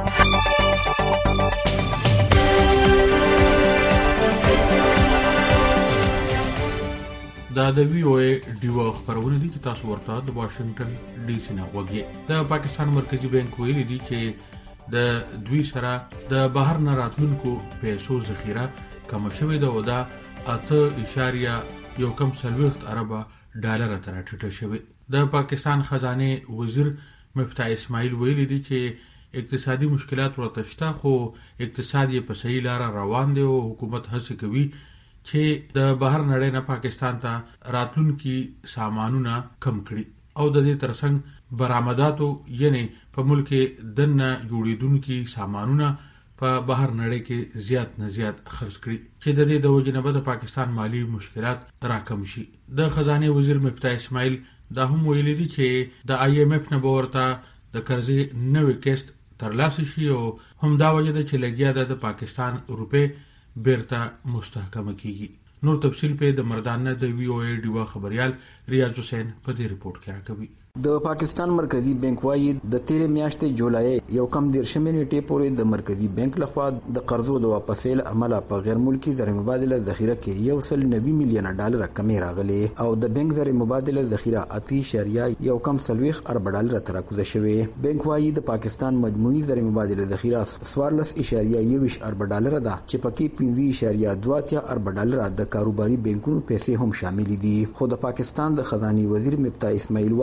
دا د VOA ډیوا خبرونه دي چې تاسو ورته د واشنگټن ډي سي نه غوږی. د پاکستان مرکزی بانک ویلي دي چې د دوی سره د بهر نه راتلونکو پیسو ذخیره کم شوې ده او دا 8.1 ارب ډالر ته راټیټه شوې. د پاکستان خزانه وزیر مفتاح اسماعیل ویلي دي چې اقتصادي مشکلات ورته شته خو اقتصاد یې په صحیح لار روان دی او حکومت هڅه کوي چې د بهر نړۍ نه پاکستان ته راتلونکي سامانونه کم کړي او د دې ترڅنګ برآمداتو یعنی په ملک دنه جوړیدونکي سامانونه په بهر نړۍ کې زیات نه زیات خرڅ کړي چې د دې د وجې نه د پاکستان مالی مشکلات راکم شي. د خزانه وزیر مفتاح اسماعیل دا هم ویلي دي چې د IMF نه ورته د قرضې نوې قسط ترلاسه شي او هم دا وجه ده چې لګیا د پاکستان روپې بیرته مستحکمه کیږي. نور تفصیل په د مردانه د VOA ډیوا خبريال ریاض حسین په دې رپورت کې راکوي. د پاکستان مرکزی بانک وايي د تیر میاشتې جولای یو کم 13 نیټې پورې د مرکزی بانک لخوا د قرضو د واپسیل عمله په غیر ملکی زر مبادله ذخیره کې 190 میلیون ډالر کمی راغلي او د بانک زر مبادله ذخیره 8.1 ارب ډالر ته راکوزه شوې. بانک وايي د پاکستان مجموعي زر مبادله ذخیره 14.1 ارب ډالر ده چې پکې 15.2 ارب ډالر د کاروباري بانکونو پیسې هم شامل دي. خو د پاکستان د خزانه وزیر مفتاح اسماعیل وايي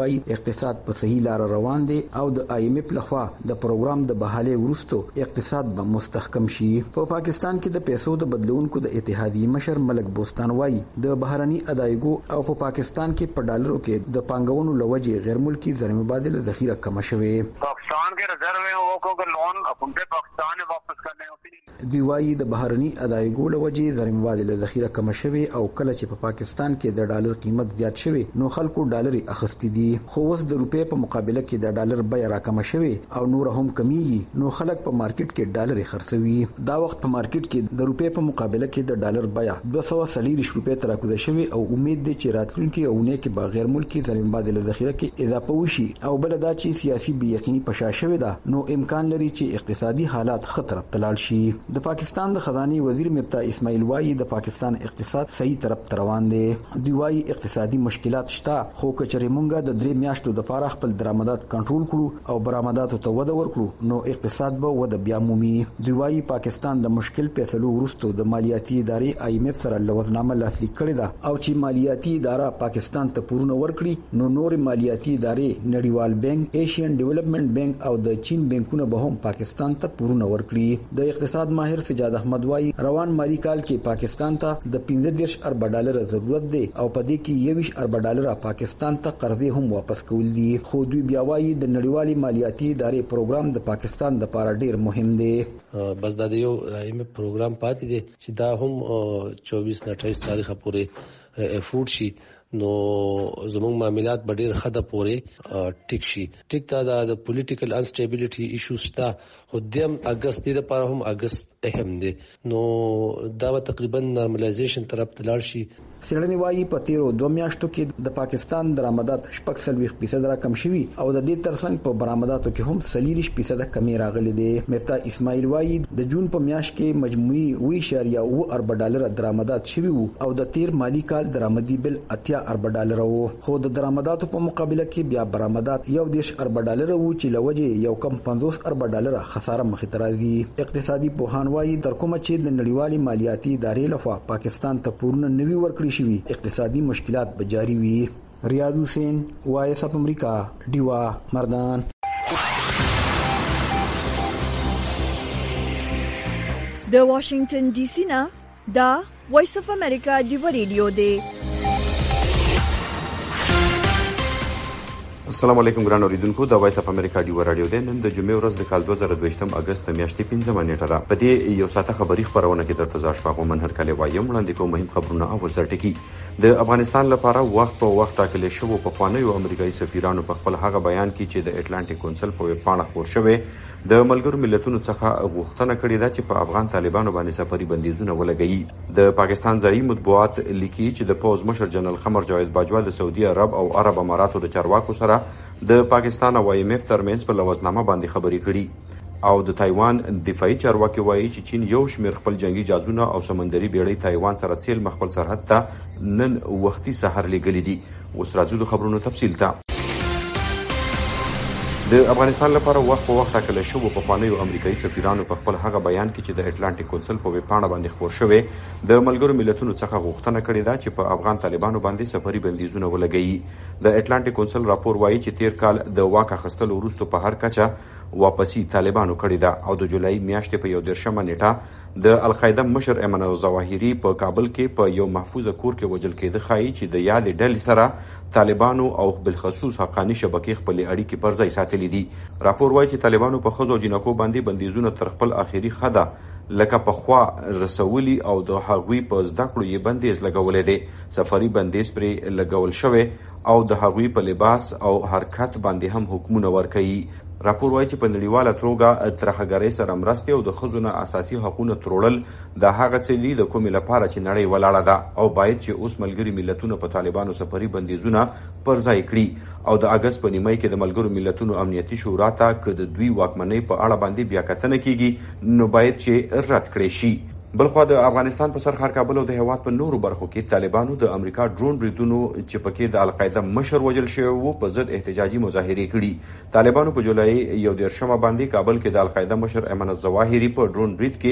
اقتصاد په صحیح لار روان دی او د IMF لخوا د پروګرام د بحالي ورستو اقتصاد به مستحکم شي. په پاکستان کې د پیسو د بدلونکو د اتحادیې مشر ملک بوستان وایي د بهرني ادایګو او په پاکستان کې په ډالرو کې د پانګونو لوجې غیر ملکی زر مبادله ذخیره کم شوه. पाकिस्तान के रिजर्व में वो को लोन अपने पाकिस्तान में वापस करने होती. دوی وایي د بهرني ادایګو لوجې زر مبادله ذخیره کم شوه او کله چې په پاکستان کې د ډالر قیمت زیات شوه نو خلکو ډالر اخستي دي، خو اوس د روپې په مقابله کې د ډالر بیه راکمه شوه او نور هم کمیږي نو خلک په مارکیټ کې ډالر خرڅوي. دا وخت په مارکیټ کې د روپې په مقابله کې د ډالر بیه 240 روپۍ تر راکوزه شوه او امید دی چې راتلونکي اونۍ کې به غیر ملکی زر مبادله ذخیره کې اضافه وشي او بل دا چې سیاسي بې یقیني پشا شوه ده نو امکان لري چې اقتصادي حالات خطر تلل شي. د پاکستان د خزانه وزیر مفتاح اسماعیل وایي د پاکستان اقتصاد صحیح طرف روان دی. دوی وایي اقتصادي مشکلات شته خو کچري مونږه د 3 میاشتو د پاره خپل درآمدات کنټرول کړو او برآمداتو ته وده ورکړو نو اقتصاد به وده بیا مومي. دوی وایي پاکستان د مشکل فیصلو ورستو د مالیاتي ادارې IMF سره لوزنامه لاسلیک کړې ده او چې مالیاتي اداره پاکستان ته پورونه ورکړي نو نور مالیاتي ادارې نړیوال بانک، ایشین ډیولپمنٹ بانک او د چین بانکونه به هم پاکستان ته پورونه ورکړي. د اقتصاد ماهر سجاد احمد وایي روان مالی کال کې پاکستان ته د 15 ارب ډالر ضرورت دی او په دې کې 21 ارب ډالر پاکستان ته قرضې هم واپس کول دي. خو دوی بیا وایي د نړیوالي مالیاتي ادارې پروګرام د پاکستان د لپاره ډیر مهم دی. بس دا یو IMF پروګرام پاتې دی چې دا هم 24 نه 28 تاریخ پورې افورد شي نو زموږ معاملات به ډیر خده پورې ټیک شي. ټیک تا د پولیټیکل انسټیبিলিټي ایشوز تا خو د اگست لپاره هم اگست اهم دی نو دا تقریبا نارملایزیشن طرف ته لاړ شي. سړنی وایي په تیرو 2 میاشتو کې د پاکستان درآمدات 40% را کم شوي او د دې ترڅنګ په برآمداتو کې هم 40% کمی راغلي دي. مفتاح اسماعیل وایي د جون په میاشت کې مجموعي 2.9 ارب ډالر درآمدات شوي وو او د تیر مالی کال درآمدي بل 80 ارب ډالر وو خو د درآمداتو په مقابله کې بیا برآمدات 1 ارب ډالر وو چې لوجه یو کم 50 ارب ډالر خساره مخې ته راځي. اقتصادي پوهان وایي تر کومه چې د نړیوالي مالیاتي ادارې لخوا پاکستان ته پورونه نوي ورکړي شوي اقتصادي مشکلات به جاری وي. ریاض حسین وایس اف امریکا ډیوا مردان. د واشنگټن ډي سي نه دا وایس اف امریکا ډیوا ریډیو دی. السلام علیکم ګران اوریدونکو، د وایس اف امریکا ډیوا رادیو دی. نن د جمعې ورځ د کال 2022 اگست میاشتې 15 نیټه ده. په دې یو ساعته خبری خبرونه کې درته ځا شپږ منهر کله وایم وړاندې کوم مهم خبرونه. اول سر ټکی د افغانستان لپاره وخت په وخت ټاکل شوی په خوانیو امریکایي سفیرانو په خپل هغه بیان کې چې د اټلانټیک کونسل په ویب پاڼه خبر شوی د ملګرو ملتونو څخه غوښتنه کړې ده چې په افغان طالبانو باندې سفري بندیزونه ولګوي. د پاکستان ځایي مطبوعات لیکي چې د پوز مشر جنرال قمر جاوید باجوا د سعودي عرب او عرب اماراتو د چارواکو سره د پاکستان او IMF ترمنځ په لوزنامه باندې خبرې کړي او د تایوان دفاعي چارواکي وایي چې چین یو شمېر خپل جنگي جهازونه او سمندري بیړۍ تایوان سره څیل مخبل سرحد ته نن وختي سحر لګلې دي. اوس راځو د خبرونو تفصیل ته. د افغانستان لپاره وخت په وخت ټاکل شوی په خوانیو امریکایي سفیرانو په خپل هغه بیان کې چې د اټلانټیک کونسل په ویب پاڼه باندې خبر شوی د ملګرو ملتونو څخه غوښتنه کړې ده چې په افغان طالبانو باندې سفري بندیزونه ولګوي. د اټلانټیک کونسل راپور وایي چې تیر کال د واک اخیستلو وروسته په هر کچه واپسی طالبانو کړې ده او د جولای میاشتې په 11 نیټه د القاعده مشر ایمن الظواهری په کابل کې په یو محفوظه کور کې وژل کېده خایي چې د یاد ډلې سره طالبانو او بالخصوص حقانی شبکې خپل اړیکې پر ځای ساتلې دي. راپور وایي چې طالبانو په خزو جنکو باندې بندیزونه تر خپل اخیری خده لکه په خوا رسولي او د هغوی په زده کړو یې بندیز لګولې دي. سفري بندیز پرې لګول شوی او د هغوی په لباس او حرکت باندې هم حکمونه ورکوي. راپور وایي چې په نړیواله توګه ترهګرۍ سره مرستې او د ښځو نه اساسي حقوقونه تروړل د هغه څه دي د کومې لپاره چې نړۍ ولاړه ده او باید چې اوس ملګري ملتونو په طالبانو سفري بندیزونه پر ځای کړي او د اگست په نیمای کې د ملګرو ملتونو امنیتي شورا ته که د دوی واکمنۍ په اړه باندې بیا کتنه کیږي نو باید چې رد کړي شي. بلخوا د افغانستان په سر ښار کابل او د هیواد په نورو برخو کې طالبانو د امریکا ډرون بریدونو چې پکې د القاعده مشر وژل شوی وو په ضد احتجاجي مظاهرې کړي. طالبانو په جولای 11 باندې کابل کې د القاعده مشر ایمن الظواهری په ډرون برید کې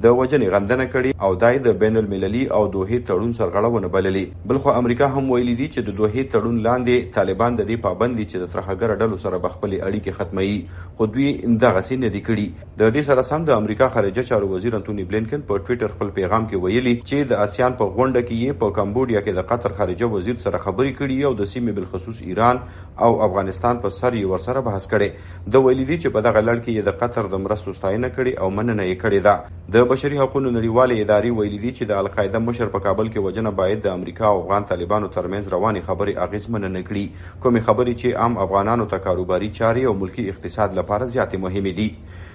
د وجنې غندنه کړې او دای د بین المللي او دوحې تړون سرغړونه بللې. بلخو امریکا هم ویلي دي چې د دوحې تړون لاندې طالبان د دې پابند دي چې د ترهګر ډلو سره بخپلې اړیکې ختموي، خو دوی دغه سي نه دي کړي. د دې سره سم د امریکا خارجه چارو وزیر انټونی بلینکن په ټوئیټر خپل پیغام کې ویلي چې د آسیان په غونډه کې یې په کمبودیا کې د قطر خارجه وزیر سره خبرې کړي او د سیمې بالخصوص ایران او افغانستان په سر یې ورسره بحث کړي. د ویلي دي چې په دغه لړ کې یې د قطر د مرستو ستاینه کړې او مننه یې کړې ده. د بشري حقوقو نړیوالې ادارې ویلي دي چې د القاعده مشر په کابل کې وجنه باید د امریکا او افغان طالبانو ترمنځ روانې خبرې اغیزمنه نه کړي، کومې خبرې چې عام افغانانو ته کاروباري چارې او ملکی اقتصاد لپاره زیاتې مهمې دي.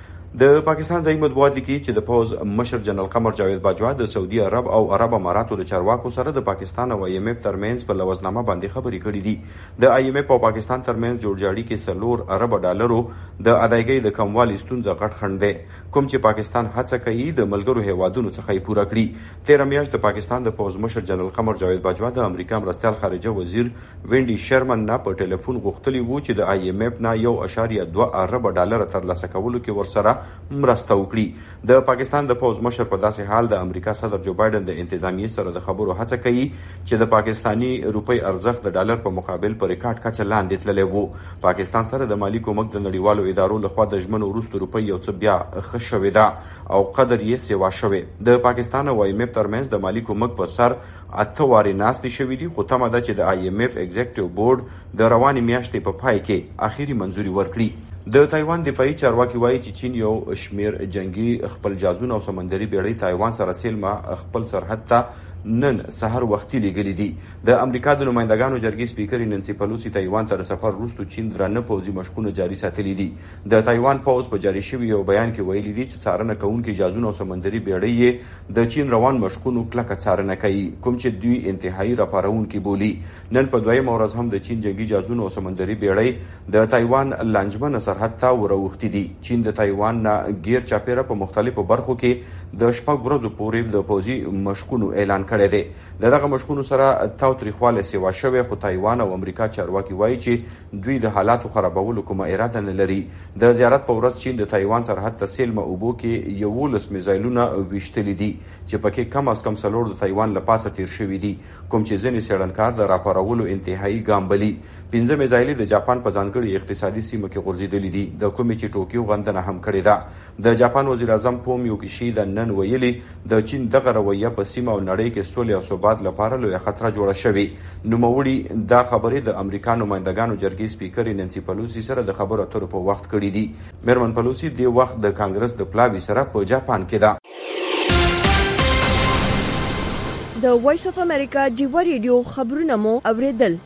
د پاکستان ځایي مطبوعات لیکي چې د پوز مشر جنرال قمر جاوید باجوا د سعودي عرب او عرب اماراتو د چارواکو سره د پاکستان او IMF ترمنځ په لوزنامه باندې خبرې کړې دي. د IMF او پاکستان ترمنځ جوړجاړي کې 4 ارب ډالرو د ادایګۍ د کموالي ستونزه غټ خنډ دی، کوم چې پاکستان هڅه کوي د ملګرو هیوادونو څخه یې پوره کړي. 13 میاشت د پاکستان د پوز مشر جنرال قمر جاوید باجوا د امریکا مرستیال خارجه وزیر وینډي شرمن نه په ټلیفون غوښتلی وو چې د IMF نه 1.2 ارب ډالر ترلاسه کولو کې ورسره مرسته وکړي. د پاکستان د پوز مشر په داسې حال د امریکا صدر جو بایدن د انتظامیې سره د خبرو هڅه کوي چې د پاکستانی روپی ارزښت د ډالر په مقابل په ریکارډ کچه لاندې تللی وو. پاکستان سره د مالی کومک د نړیوالو ادارو لخوا د ژمنو وروسته روپی یو څه بیا ښه شوې ده او قدر یې سیوا شوې. د پاکستان او IMF ترمنځ د مالی کومک په سر 8 وارې ناستې شوې دي، خو تمه ده چې د IMF ایگزیکټیو بورډ د روانې میاشتې په پای کې اخیری منځوري ورکړي. د تایوان دفاعي چارواکي وایي چې چین یو شمیر جنگي خپل جازونه او سمندري بیړۍ تایوان سره سیلما خپل سرحد ته نن سحر وختي لګلې دي. د امریکا د نمائندګانو جرګې سپیکر نانسی پلوسی تایوان ته سفر وروسته چین درنه پوځي مشقونه جاري ساتلي دي. د تایوان پوز په جاري شوی یو بیان کې ویلي دي چې څارنه کوونکي جازونه او سمندري بیړۍ د چین روان مشقونو کلکه څارنه کوي، کوم چې دوی انتهایی راپارونکي بولي. نن په دویمه ورځ هم د چین جنگي جازونه او سمندري بیړۍ د تایوان لانجمن سرحد ته وروختي دي. چین د تایوان نه غیر چاپیره په مختلفو برخو کې د شپږ ورځو پورې د پوځي مشقونو اعلان کړی دی. دغه مشقونو سره تاوتریخوالی سیوا شوی، خو تایوان او امریکا چارواکي وایي چې دوی د حالاتو خرابولو کومه اراده نه لري. د زیارت په ورځ چین د تایوان سرحد ته سیلمه اوبو کې 11 میزایلونه ویشتلي دي چې پکې کم از کم 4 د تایوان له پاسه تیر شوي دي، کوم چې ځینې څېړنکار د راپارولو انتهایی ګام بلي. 15 میزایلې د جاپان په ځانګړي اقتصادي سیمه کې غورځېدلې دي، د کومې چې ټوکیو غندنه هم کړې ده. د جاپان وزیر اعظم فومیو کیشیدا نن ویلي د چین دغه رویه په سیمه او نړۍ کې سولې او ثبات لپاره لویه خطر جوړه شوې. نوموړي دا خبرې د امریکا نمائندګانو جرګې سپیکر نانسی پلوسی سره د خبرو اترو په وخت کړې دي. میرمن پلوسی د وخت د کانګرس د پلاوي سره په جاپان کې ده. د وایس اف امریکا ډیوا ریډیو خبرونه مو اوریدل.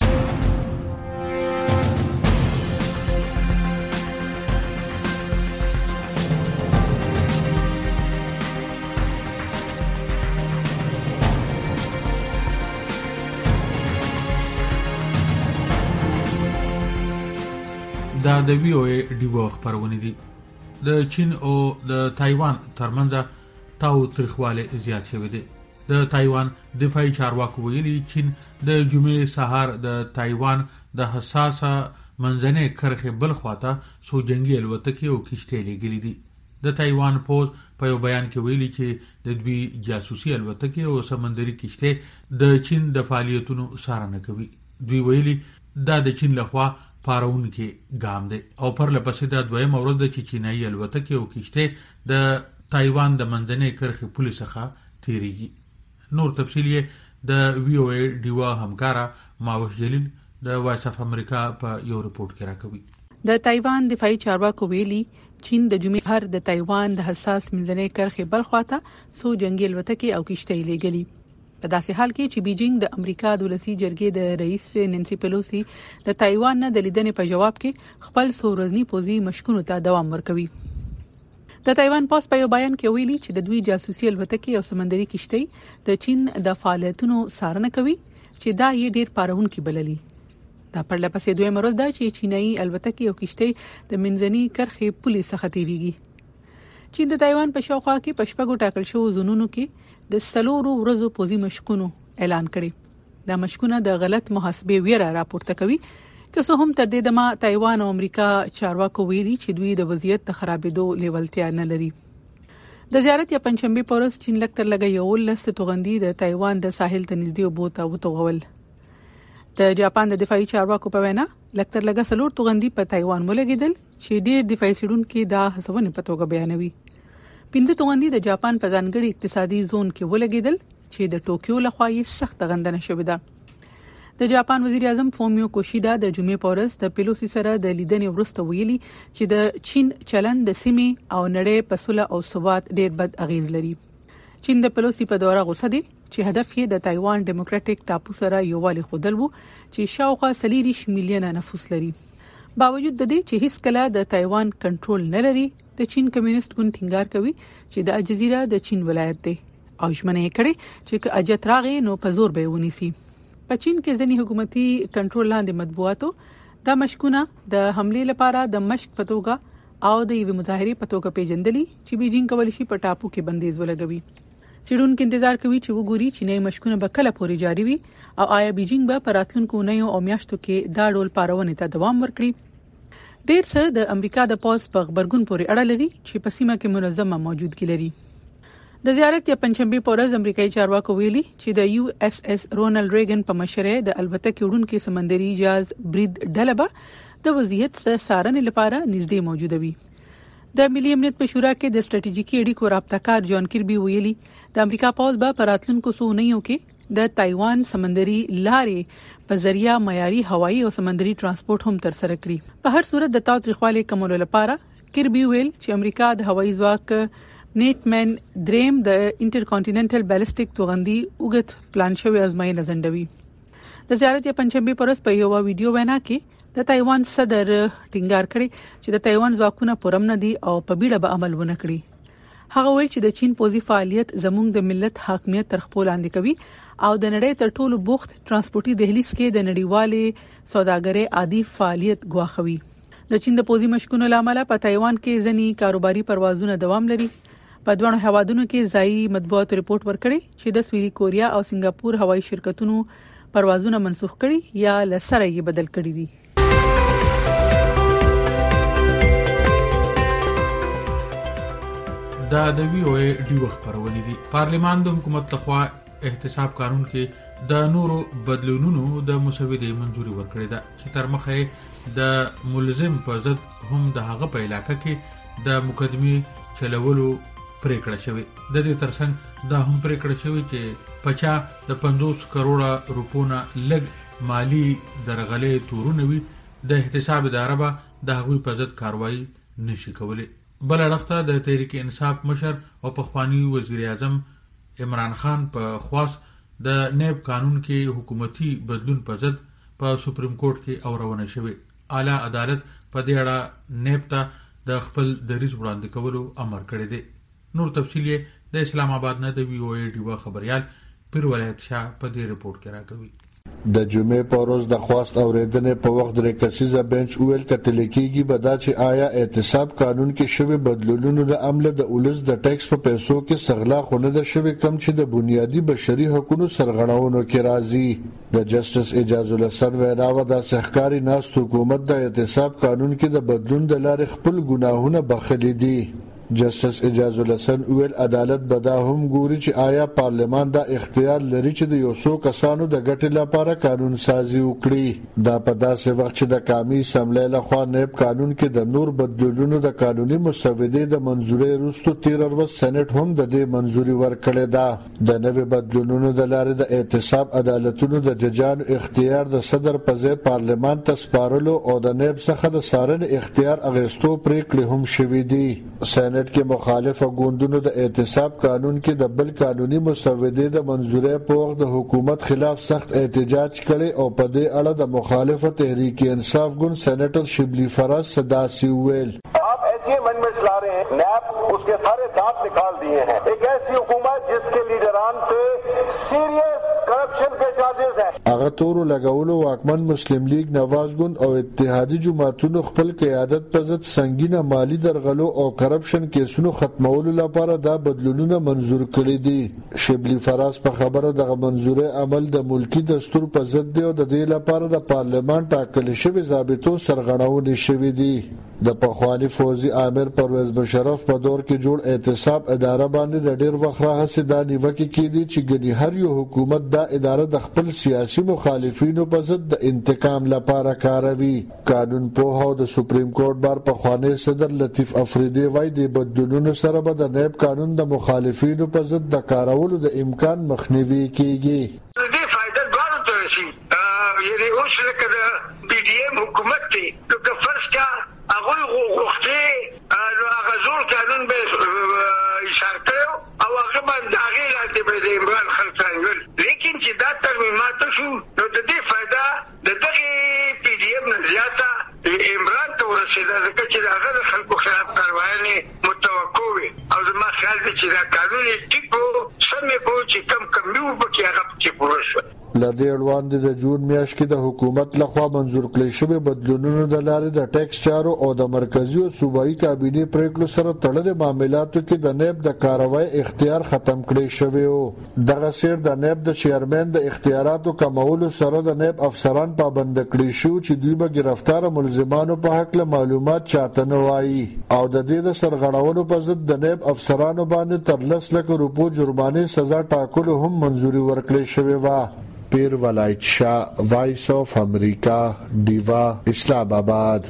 دا د VOA ډیوا خبرونه دي. د چین او د تایوان ترمنځ تاوتریخوالی زیات شوی دی. د تایوان دفاعي چارواکو ویلي چین د جمعې سهار د تایوان د حساسه منځنۍ کرښې بل خواته څو جنگي الوتکې او کشتۍ لېږلي دي. د تایوان پوز په یو بیان کې ویلي چې د دوی جاسوسي الوتکې او سمندري کشتۍ د چین د فعالیتونو څارنه کوي. دوی ویلي دا د چین لخوا پارون کې ګام دی او پر لپسې دا دویم ورځ د چینایي الوتکې او کشتۍ د تایوان د منځنۍ کرښې پولې څخه تیریږي. نور تفصیل یې د VOA ډیوا همکارا ماوش جلیل د وایس اف امریکا په یو رپورت کې راکوي. د تایوان دفاعي چارواکو ویلي چین د جمعې هر د تایوان د حساس منځنۍ کرښې بل خواته څو جنگي الوتکې او کشتۍ لېږلي. په داسې حال کې چې بیجینګ د امریکا د ولسی جرګې د رئیس نانسی پلوسی د تایوان نه د لیدنې په جواب کې خپل سورزنی پوزي مشکونو ته دوام ورکوي. د تایوان پوس په یو بیان کې ویلي چې د دوی جاسوسي الوتکې او سمندري کشتۍ د چین د فعالیتونو څارنه کوي چې دا یې ډیر پارونکي بللي. دا پر لپسې دوی مرز ده چې چینایي الوتکې او کشتۍ د منځنۍ کرښې پولې څخه تیریږي. چین د تایوان په شاوخوا کې په شپږو ټاکل شوو زونونو کې د 4 ورځو پوزي مشقونو اعلان کړي. دا مشقونه د غلط محاسبې ویره راپورته کوي که څه هم تر دې دمه تایوان او امریکا چارواکو ویلي چې دوی د وضعیت د خرابېدو لیوالتیا نه لري. د زیارت یا پنځشنبه پر ورځ چین لکتر لګي یو لست توغندي د تایوان د ساحل ته نږدې وبوته وتوغول. د جاپان د دفاعي چارواکو په وینا لکتر لګا سلور توغندي په تایوان مولګیدل چې ډیر دفاعي سړونکو د هڅونې په توګه بیانوي. 5 توغندي د جاپان په ځانګړي اقتصادي زون کې ولګیدل چې د ټوکیو لخوا یې سخت غندنه شوې ده. د جاپان وزیر اعظم فومیو کوشیدا د جمعې په ورځ د پیلوسی سره د لیدنې وروسته ویلي چې د چین چلن د سیمې او نړۍ په صلح او ثبات ډېر بد اغیز لري. چین د پیلوسی په دوره غوسه دي چې هدف یې د تایوان ډیموکراټیک ټاپو سره یووالي خودل وو چې شاوخوا 30 میلیونه نفوس لري. باوجود د دې چې هیڅ کله د تایوان کنټرول نه لري، د چین کمیونست ګوند ټینګار کوي چې د جزیره د چین ولایت دی او ژمنه یې کړې چې که اجت راغی نو په زور به ونیسي. په چین کې ځینې حکومتي کنټرول لاندې مطبوعاتو د مشکونه د حمله لپاره د مشک په توګه او د یوې مظاهرې په توګه پیژندلي چې بیجینګ کولی شي په ټاپو کې بندیز ولګوي. څېړونکو انتظار کوي چې وګوري چې نوې مشکونه به کله پورې جاري وي او آیا بیجینګ به په راتلونکو اونیو او میاشتو کې دا ډول پارونې ته دوام ورکړي. ډېر څه د امریکا د پوز په خبرګون پورې اړه لري چې په سیمه کې منظمه موجودګي لري. د زیارت یا پنځشنبه په ورځ امریکایي چارواکو ویلي چې د یو اس اس رونالد ریګن په مشرۍ د الوتکې وړونکو سمندري جهاز برید ډله به د وضعیت څارنې لپاره نږدې موجوده وي. د ملي امنیت په شورا کې د ستراتیژیکي اړیکو رابطه‌کار جان کیربي ویلي د امریکا پوز به په راتلونکو سونیو کې د تایوان سمندري لارې په ذریعہ معیاري هوایي او سمندري ترانسپورت هم تر سره کړي. په هر صورت د تاوتریخوالي کمولو لپاره کیربي ویل چې امریکا د هوایي ځواک نیټمن دریم د انټرکانټیننټل بالستیک توغندي اوګت پلان شوی ازمایښت لزندوي. د زیارت یا پنځشنبه پر ورځ په یو ویډیو وینا کې د تایوان صدر ټینګار کړی چې د تایوان ځواکونه پرم نه دي او په بیړه به عمل ونه کړي. هغه ویل چې د چین پوزي فعالیت زموږ د ملت حاکمیت تر خپل لاندې کوي او د نړۍ تر ټولو بوخت ترانسپورتي دهلیز کې د نړیوالې سوداګرۍ عادي فعالیت غواخوي. د چین د پوزي مشکونو لامل په تایوان کې ځنی کاروباري پروازونه دوام لري. په دوه هوادونو کې ځایي مطبوعات ریپورت ورکړي چې د سویلي کوریا او سنگاپور هوایي شرکتونو پروازونه منسوخ کړي یا لسره یې بدل کړي دي. دا د وی او ای ډیو خبرونه دي. پارلمان د حکومت لخوا احتساب قانون کې د نورو بدلونونو د مسودې منځوري ورکړې ده چې تر مخه د ملزم په ضد هم د هغه په علاقې کې د مقدمه چلولو پریکړه شوې. د دې ترڅنګ دا هم پریکړه شوې چې پچا د 50 کروڑه روپونه لګ مالی درغلې تورونه وي د احتساب اداره به د هغوی په ضد کاروایی نشي کولای. بل اړخته د تحریک انصاف مشر او پخوانی وزیر اعظم عمران خان په خواست د نیب قانون کې حکومتي بدلون په ضد په سپریم کورټ کې اورونه شوې. اعلی عدالت په دې اړه نیب ته د خپل دریځ وړاندې کولو امر کړی دی. نور تفصیل د اسلام آباد نه د وی او ای ډیو خبريال پیر ولایت شاه په دې رپورت کې راکوي. د جمعې په ورځ د خواست اوریدنې په وخت د کسیزه بنچ ویل کتل کېږي بدا چې آیا احتساب قانون کې شوی بدلونونو د عمل د اولس د ټیکس په پیسو کې سغلا خونه د شوی کم چې د بنیادی بشري حقوقو سرغړونو کې راځي. د جسټس اجازه الحسن وینا د سحکاري ناس حکومت د احتساب قانون کې د بدلون د لارې خپل ګناهونه بخښلي دي. جسټس اجازه الحسن ویل عدالت بدا هم ګوري چې آیا پارلمان دا اختیار لري چې د یو څو کسانو د ګټې لپاره قانون سازي وکړي. دا په داسې وخت چې د قومي اسمبلی لخوا نیب قانون کې د نور بدلونونو د قانوني مسودې د منځوري وروسته 13 ورځې سېنات هم د دې منځوري ورکړې ده. د نوې بدلونونو د لارې د احتساب عدالتونو د ججانو اختیار د صدر په ځای پارلمان ته سپارلو او د نیب څخه د څارنې اختیار اغېستو پریکړې هم شوې دي. سېنات کې مخالفه ګوندونو د احتساب قانون کې د بل قانوني مسودې د منځوري په وخت د حکومت خلاف سخت احتجاج کړي او په دې اړه د مخالفه تحریک انصاف ګوند سېنیټر شبلی فراز صداسي ویل आप ऐसी अमेंडमेंट्स ला रहे हैं, नैब उसके सारे दांत निकाल दिए हैं. एक ऐसी हुकूमत जिसके लीडरान पे सीरियस करप्शन के चार्जेस हैं। هغه تورو لګولو واکمن مسلم لیگ نواز ګوند او اتحادی جماعتونو خپل قیادت په ضد سنگینه مالی درغلو او کرپشن کیسونو ختمولو لپاره دا بدلونونه منزور کړي دي. شبلی فراس په خبره د منزوره عمل د ملکی دستور په ضد دی او د دې لپاره د پارلمان ټاکل شوی ضابطو سرغړاونې شوې دي. د پخوانی فوزي عامر پرویز مشرف په دور کې جوړ احتساب اداره باندې د ډیر وخت راهڅ دا نیوکه کیدي چې ګنې هر یو حکومت دا اداره د خپل سیاسي مخالفینو په ضد د انتقام لپاره کاروي. قانون په هاو د سپریم کورټ بار پخوانی صدر لطیف افریدی وایي د بدلونونو سره به د نیب قانون د مخالفینو په ضد د کارولو د امکان مخنیوي کیږي. دې فائدہ ډوړو ته شي یعنی اوس لکه د پی ډی ایم حکومت دی که فرض کا هغه غوښتي نو هغه زور قانون به اشاره کړو او هغه باندې هغه لاندې به د عمران خلک څنګه لیکن چې دا ترمیمات شو نو د دې فائدہ د دغه پی ډی ایم نه زیاته عمران ته ورسېده ځکه چې هغه د خلکو خلاف کاروایي متوقع وي او زما خیال دی چې دا قانون ټیکو سمې کو چې کم یو پکې هغه پکې پوره شو. لدې اړوند د جون میاشت کې د حکومت لخوا منزور کړي شوی بدلونونو د لارې د ټیکس چارو او د مرکزی او صوبایي کابینې پریکړو سره تړلې معاملاتو کې د نیب د کاروایی اختیار ختم کړي شوی او دغه سیر د نیب د چیرمن د اختیاراتو کمولو سره د نیب افسران پابند کړي شو چې دوی به گرفتار ملزمانو په حق له معلومات چاته نه وایي او د دې د سرغړاونو په ضد د نیب افسرانو باندې تر 10 لک روپو جرمانه سزا ټاکلو هم منزوري ورکړي شوی و. پیر ولایت شاه، وایس آف امریکا، دیوا، اسلام آباد.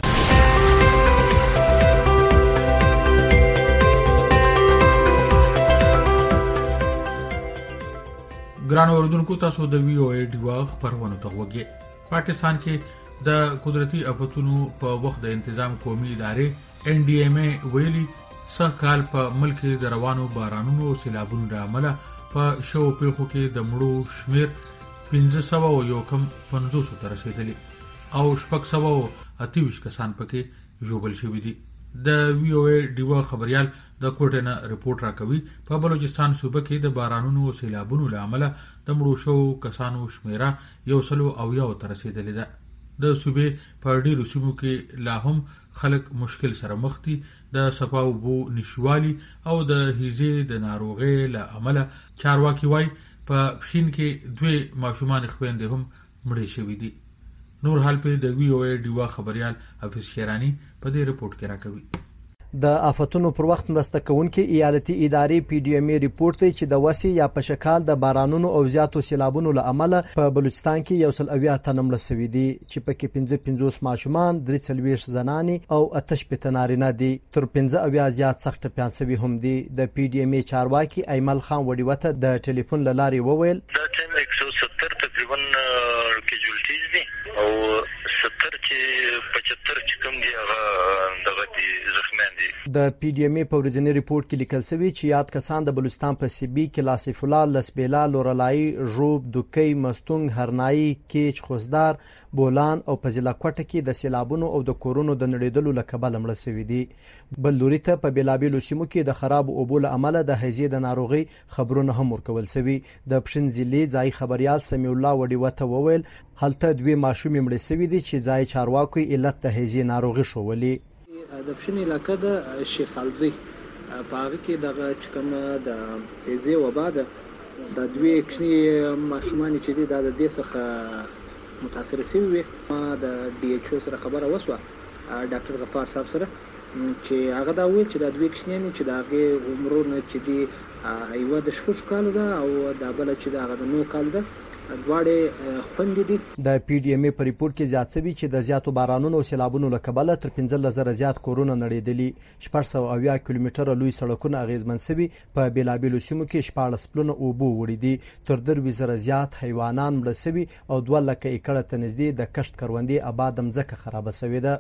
ګران اوردونکو تاسو د وی او ای دیوا خبرونه ته وګورئ. پاکستان کې د قدرتي افتونو په وخت د تنظیم قومي ادارې ان ډي ام ای ویلي سهکال په ملک د روانو بارانونو او سیلابونو د عمله په شو پیښو کې د مړو شمیر 1500 او یو کم 500 ته رسیدلی او 628 کسان پکې ژوبل شوي دي. د وی او ای دیوا خبريال د کوټنه ریپورت راکوي په بلوچستان صوبه کې د بارانونو او سیلابونو لامل د مړو شو کسانو شمیره 100 ته رسیدلی ده. د صوبې په ډیرو سیمو کې لا هم خلک مشکل سره مخ دي. د صفاو بو نشوالي او د هیزې د ناروغۍ لامل چارواکي وای په شین کې دوی ماشومان خويندې هم مړې شوې دي. نور حال په د وی او ای دیوا خبريال حافظ شیرانی په دې ریپورت کې راکوي. د آفتونو پر وخت مرسته کوونکې ایالتي ادارې پی ډی ام ای ریپورت دی چې د وسی یا په شکال د بارانونو او زیاتو سیلابونو له امله په بلوچستان کې 170 تنه مړه شوي دي چې پکې 55 ماشومان 43 زنانې او 88 نارینه دي. تر 15 زیات سخت ټپيان شوي هم دي. د پی ډی ام ای چارواکي ایمل خان وډی وته د ټلیفون لاري وویل دا ټیم 170 تقریبا کیجوالټیز دي او 70 چې 75 چې کوم دي هغه دغه زخمیان دي. د پی ډی ام ای په ورځنی ریپورت کې لیکل شوی چې یاد کسان د بلوچستان په سیبی کې لاسف الله، لسبیلا، لورلای، ژوب، دوکۍ، مستونګ، هرنائی، کیچ، خوزدار، بولان او په ضلع کوټه کې د سیلابونو او د کورونو د نړیدلو لکبل مړه شوي دي. بل لوري ته په بیلابیلو سیمو کې د خراب اوبو له امله د هیزې د ناروغي خبرونه هم ورکول شوي. د پښین ضلع ځای خبريال سمیع الله وډی وته وویل هلته دوی ماشومې مړه شوي دي چې ځای چارواکي علت د هیزې ناروغي شولې. د پښین علاقې د شیخ الزی په هغه کې د کوم د هیزې وبا د دوی کښنی ماشومان چې د دې څخه متاثر شوي د ډي ایچ او سره خبره وسوه ډاکټر غفار صاحب سره چې هغه دا ویل چې د دوی کښنی چې د هغه عمرونه چې دی ایوه د شپږ کال ده او د بل چې د هغه د 9 کال ده دواړه خوندې دي. د پی ډی ام ای په ریپورت کې زیات شوی چې د زیاتو بارانونو او سیلابونو له کبله تر 15000 زیات کورونه نړیدلي. 480 کیلومتره لوی سړکونه اغیزمن شوي. په بیلابیلو سیمو کې 14 پلونه اوبو وړي دي. تر 2000 زیات حیوانات مړه شوي او 2 لک ایکړه ته نږدې د کښت کروندې آباد مځکه خراب شوې ده.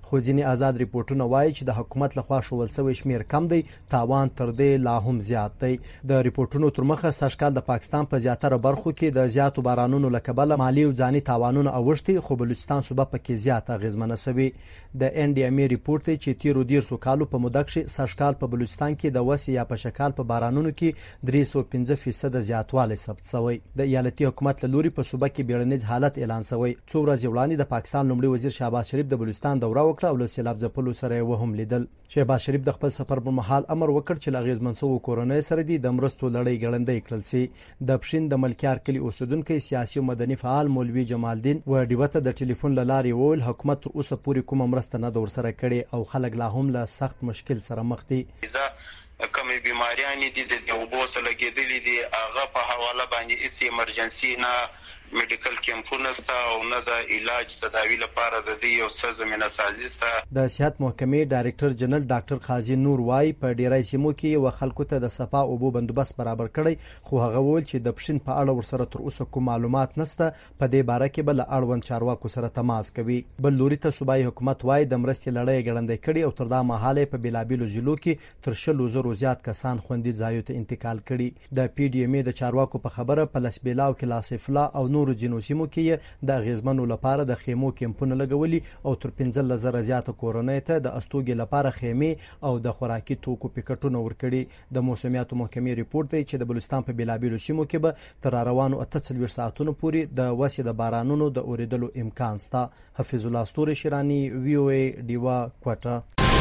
خو ځینې آزاد ریپورتونه وایي چې د حکومت لخوا ښوول شوی شمیر کم دی، تاوان تر دې لا هم زیات دی. د ریپورتونو تر مخه سږکال د پاکستان په زیاتره برخو کې د زیاتو بارانونو له کبله مالي او ځاني تاوانونه اوښتي، خو بلوچستان صوبه پکې زیات اغیزمنه شوې. د NDMA ریپورت دی چې تیرو 13 کالو په موده کې سږکال په بلوچستان کې د وسې یا په شکال په بارانونو کې 305% زیاتوالی ثبت شوی. د ایالتي حکومت له لوري په صوبه کې بیړنیز حالت اعلان شوی. څو ورځې وړاندې د پاکستان لومړي وزیر شهباز شریف د بلوچستان دوره وکړه او له سیلاب ځپلو سره یې هم لیدل. شهباز شریف د خپل سفر پر مهال امر وکړ چې له اغیزمن شوو کورنۍ سره د مرستو لړۍ ګړندۍ کړل شي. د پښین د ملکیار کلي اوسیدونکي سیاسي او مدني فعال مولوي جمال الدین و ډیوته د ټلیفون له لارې وویل حکومت تر اوسه پورې کومه مرسته نه ده ورسره کړې او خلک لا هم له سخت مشکل سره مخ دي. کمې بیماریانې دي د اوبو سره لګېدلې دي، هغه په حواله باندې هیڅ ایمرجنسي نه میډیکل کیمپونه سته او نه د علاج تداوی لپاره د دې یو څه زمینه سازي سته. د صحت محکمې ډایرکټر جنرال ډاکټر قاضي نور وايي په ډیری سیمو کې و خلکو ته د صفا اوبو بندوبست برابر کړی، خو هغه وویل چې د پښین په اړه ورسره تر اوسه کوم معلومات نشته، په دې باره کې بل اړوند چارواکو سره تماس کوي. بل لوري ته صوبایي حکومت وايي د مرستې لړۍ ګړندۍ کړي او تر دا مهاله په بیلابیلو ضلعو کې تر 100,000 زیات کسان خوندي ځایونو ته انتقال کړي. د PDMA د چارواکو په خبره په لسبیلا او کلاسفلا او نورو جنو سیمو کې د اغیزمنو لپاره د خیمو کیمپونه لګولي او تر 15,000 زیات کورنۍ ته د استوګي لپاره خیمې او د خوراکي توکو پکټونه ورکړي. د موسمیاتو محکمې ریپورت دی چې د بلوچستان په بیلابیلو سیمو کې به تر روانو 48 ساعتونو پورې د وسې د بارانونو د اوریدلو امکان شته. حفیظ الله ستوري شیرانی VOA ډیوا کوټه.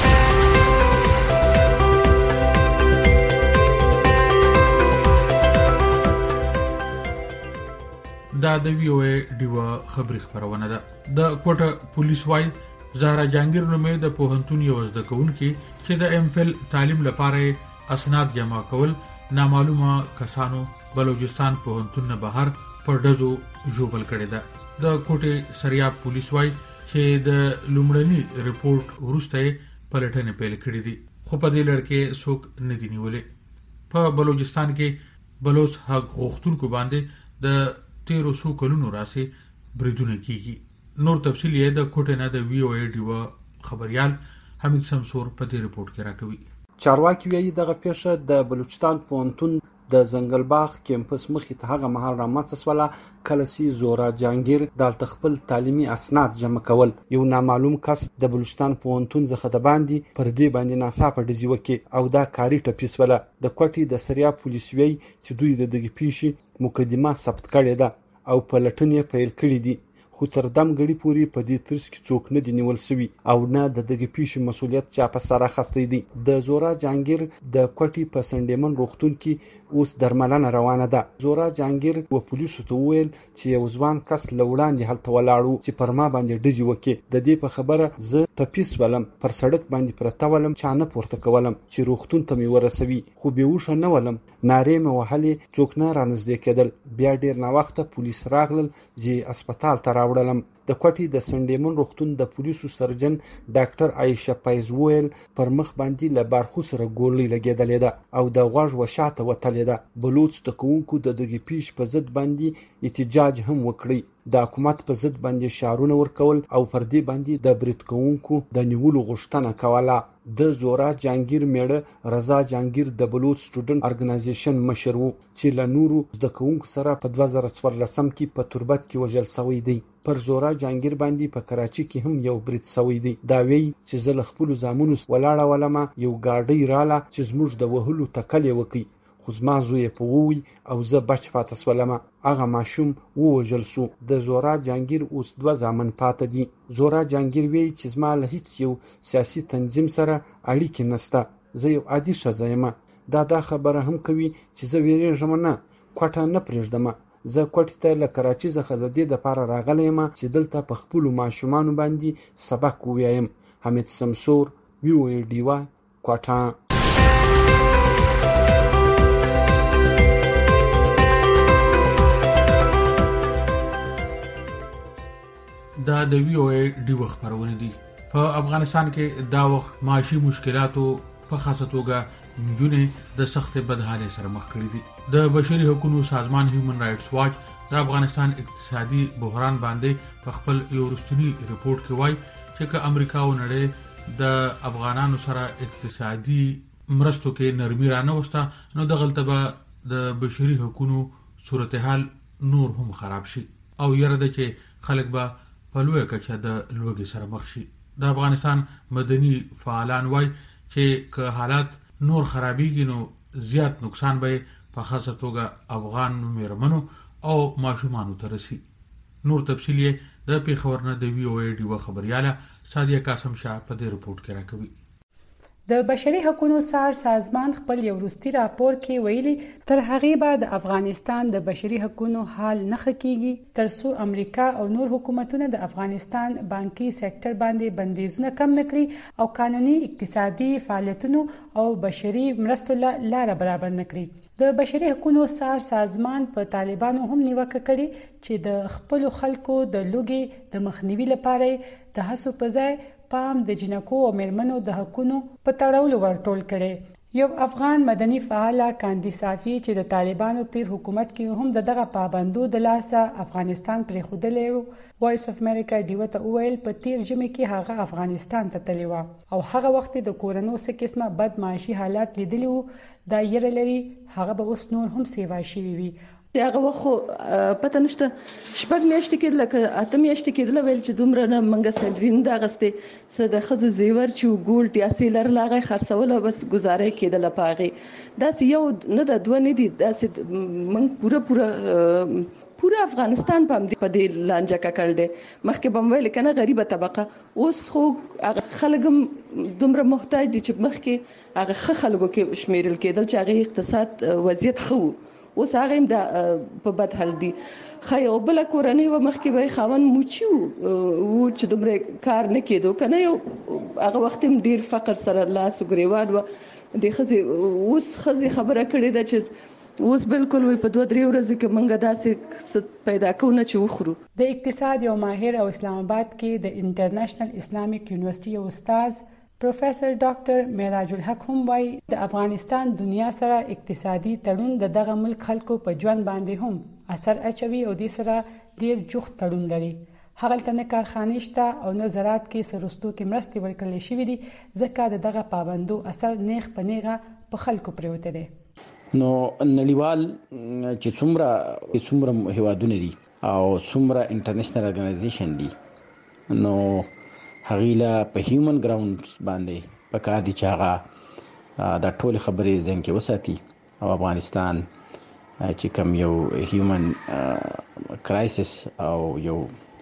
دا د VOA ډیوا خبري خبرونه ده. د کوټه پولیس وايي زهرا جانگیر نومې د پوهنتون یو زده کوونکي چې د MPhil تعلیم لپاره اسناد جمع کول نامعلومه کسانو بلوچستان پوهنتون نه بهر پر دزو جوبل کړی ده. د کوټه سریاب پولیس وايي چې د لومړني ریپورت ورسته پلټنې پیل کړې دي، خو په دې لړ کې څوک نه دی نیولې. په بلوچستان کې بلوچ حق غوښتونکو باندې د 13 کلونو راسي بریدونه کیږي. نور تفصیل یې د کوټه نه د VOA ډیوا خبريال حمید سمسور په دې ریپورت کې راکوي. چارواکي وایي دغه پیښه د بلوچستان پوهنتون د زنګلباغ کیمپس مخې ته هغه مهال رامنځته شوله کله چې زورا جانگیر د خپل تعلیمي اسناد جمع کول یو نامعلوم کس د بلوچستان پوهنتون څخه د باندې پر دې باندې ناڅاپه ډزې وکړي او دا کاری ټپیس ولا. د کوټې د سریا پولیس وی چې دوی د دغه پیښې مقدمه ثبت کړې ده او پلټنې پیل کړې دي، خو تر دم غړي پوری په دې ترڅ کې څوک نه دی نیول شوی او نه د دغه پیښې مسولیت چا په سر اخیستی دی. د زورا جانگیر د کوټي په سندېمن روغتون کې اوس درملنه روانه ده. زورا جانگیر و پولیسو ته ویل چې یو ځوان کس لوړاندې هلته ولاړو چې پر ما باندې ډزې وکړي. د دې په خبره زه تپیس ولم، پر سړک باندې پرته ولم، چا نه پورته کولم چې روغتون ته مې ورسوي، خو بیهوشه نه ولم، نارې مې وهلې، څوک نه رانږدې کېدل. بیا ډیر ناوخته پولیس راغلل چې هسپتال ته راوړلم. د کوټې د سندېمن روغتون د پولیسو سرجن ډاکټر عایشه پایز ویل پر مخ باندې له بارخو سره ګولۍ لګېدلې ده او د غوږ وشاته وتلې ده. بلوچ د کوونکو د دغه پیښ په ضد باندې احتجاج هم وکړي. د حکومت په ضد باندې شعارونه ورکول او پر دې باندې د برید کوونکو د نیولو غوښتنه کوله. د زورا جانگیر میړه رضا جانگیر د بلوچ سټوډنټ ارګنایزیشن مشر وو چې له نورو زده کوونکو سره په 2014 کې په تربت کې وژل شوی دی. پر زورا جانگیر باندې په کراچي کې هم یو برید شوی دی. دا وی چې زه له خپل زامنو ولاړه ولمه یو گاډی رااله چې زموږ د وهلو تکلې وکي، خو زما زوی په ووی او زه بچ پاتې سولمه. هغه ماشوم ووژل سو. د زورا جانگیر اوس 2 زامن پاتې دي. زورا جانگیر وی چې زما له هیڅ یو سیاسي تنظیم سره اړیکې نشته، زه یو عادي ښځه یم. دا خبره هم کوي چې زه ویریږم نه، کوټه نه پرېږدم. زه کوټې ته له کراچي څخه د دې لپاره راغلی یم چې دلته په خپلو ماشومانو باندې سبق ووایم. حمید سمسور VOA ډیوا کوټه. دا د VOA ډیوا خبرونه دي. په افغانستان کې دا وخت معاشي مشکلاتو په خاصه توګه میلیونه د سخت بدحالۍ سره مخ کړي دي. د بشري حقوقو سازمان هیومن رائټس واچ د افغانستان اقتصادي بحران باندې په خپل یو وروستنی ریپورت کې وایي چې که امریکا او نړۍ د افغانانو سره اقتصادي مرستو کې نرمي رانوسته نو د غلطه د بشري حقوقو صورتحال نور هم خراب شي او یره د چې خلک به په لوی کچه د لوګي سره مخ شي. د افغانستان مدني فعالان وای چې که حالات نور خرابېږي نو زیات نقصان به په خاصه توګه افغان میرمنو او ماشومانو ته رسي. نور تفصیل یې د پیښور نه د وی او ای ډیو خبرياله سادیه قاسم شاه په دې رپورت کې راکوي. د بشري حقوقو سازمان خپل یو وروستي راپور کې ویلي تر هغه بعد افغانستان د بشري حقوقو حال نه خکېږي ترڅو امریکا او نور حکومتونه د افغانستان بانکي سېکټر باندې بندیزونه کم نکړي او قانوني اقتصادي فعالیتونو او بشري مرستو لاره برابر نکړي. د بشري حقوقو سازمان په طالبانو هم نیوکه کړې چې د خپل خلکو د لوګي د مخنیوي لپاره د هڅو په ځای پام د جنکو او میرمنو د حقونو په تړاو ورټول کړي. یو افغان مدني فعال کاندي صافي چې د طالبانو تیر حکومت کې هم دغه پابندو د لاسه افغانستان پرې خودلې وایس اف امریکا ډیو ته ویل په تیر جمعې کې هغه افغانستان ته تللی و او هغه وخت د کورونو څخه قسمه بد معاشي حالات لیدلی وو. دا یره لري هغه به اوس نور هم سیوا شي وي. هغه وخت پته نشته شپږ میاشتې کې لکه اته میاشتې کې ویل چې دومره نه منګه سندرین دا غسته څه د خزو زیور چې ګولډ یا سیلر لاغه خرڅول بس گزارې کېدل پاغي دا یو نه د دوه نه دي دا من پورا افغانستان په دې لانجه کې کړل دي. مخکې بمویل کنه غریبه طبقه اوس خو خلګم دومره محتاج دي چې مخکې هغه خلکو کې شمیرل کېدل چې هغه اقتصاد وضعیت خو اوس هغه په بد حال دي. خو بل کورنۍ و مخکې به خاون موچو و چې دومره کار نه کېدو کنه یو هغه وخت ډیر فقر سره لاس ګریوان و د خزي اوس خزي خبره کړې ده چې اوس بالکل وي په 2-3 ورځې کې منګه داسې پیدا کوونه چې وخورو. د اقتصاد یو ماهر او اسلام آباد کې د انټرنیشنل اسلامیک یونیورسيټي او استاد پروفیسور ډاکټر معراج الحق هم وايي د افغانستان دنیا سره اقتصادي تړون دغه ملک خلکو په ژوند باندې هم اثر اچوي او د سره ډیر جوخت تړون لري. هغه تل نه کارخانه شته او نه زراعت کې سرستو کې مرستې ورکړل شوې دي ځکه دغه پابندو اثر نیغ په نیغه په خلکو پریوته دي. نو نړیوال چې څومره هیوادونه دي او څومره انټرنیشنل ارګنایزیشن دي نو هغیلا په هیومن ګراوند باندې په کار دي چې هغه د ټول خبرې ځنګه وساتي او افغانستان چې کوم یو هیومن کرایسس او یو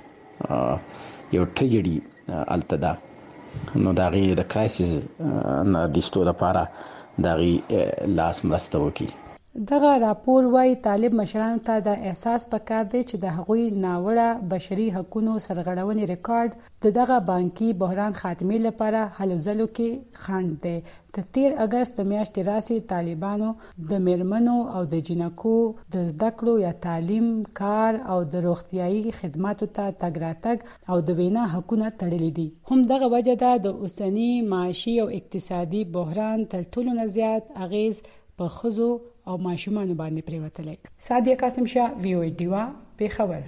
ټریجډي التدا نو دا غي د کرایسس نه د ستو لپاره دا غي لاس مرسته وکي. دغه راپور وايي طالب مشرانو ته د احساس پکار دی چې د هغوی ناوړه بشري حقوقو سرغړونې ریکارډ دغه بانکي بحران خاتمه لپاره هلو ځلو کې خنډ دی. د 13 اگست د میاشتې راسي طالبانو د میرمنو او د جنکو د زده کړو یا تعلیم کار او د روغتيایي خدماتو ته تګ راتګ او د وینا حقوقونه تړلي دي. هم دغه وجه ده د اوسنی معاشي او اقتصادي بحران تر ټولو نه زیات اغیز په خزو او ماشومانو باندې پریوتلې. سادیه قاسم شاه وی او ای ډیوا پیښور.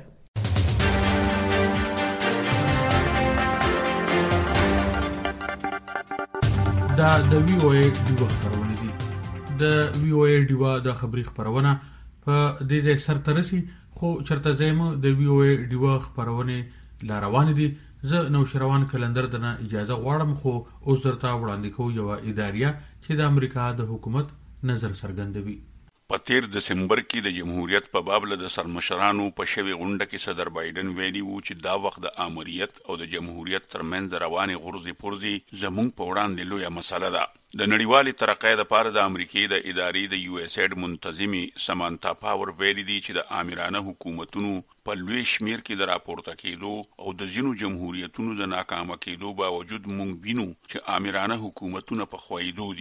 دا د وی او ای ډیوا خبرونه دي. د وی او ای ډیوا د خبري خبرونه په دې ځای سرترسي خو چرته زمو د وی او ای ډیوا خبرونه لاروان دي. زه نو شروان کلندر دنه اجازه غواړم خو اوس درته وړاندې کوم یو اداریه چې د امریکا د حکومت نظر څرګندوي. په 13 دسمبر کې د جمهوریت په باب له سرمشرانو په شوی غونډه کې صدر بایدن ویلي وو چې دا وخت د امریت او د جمهوریت ترمنځ رواني غورځي پورځي زموږ په وړاندې لویه مسله ده. د نړیوالې ترقۍ لپاره د امریکای د ادارې د یو اس ایډ منتظمي سمانتا پاور ویلي دي چې د آمرانه حکومتونو په لوی شمیر کې د راپورته کېدو او د ځینو جمهوریتونو د ناکامه کېدو باوجود مونږ وینو چې آمرانه حکومتونه په خوایدو دي.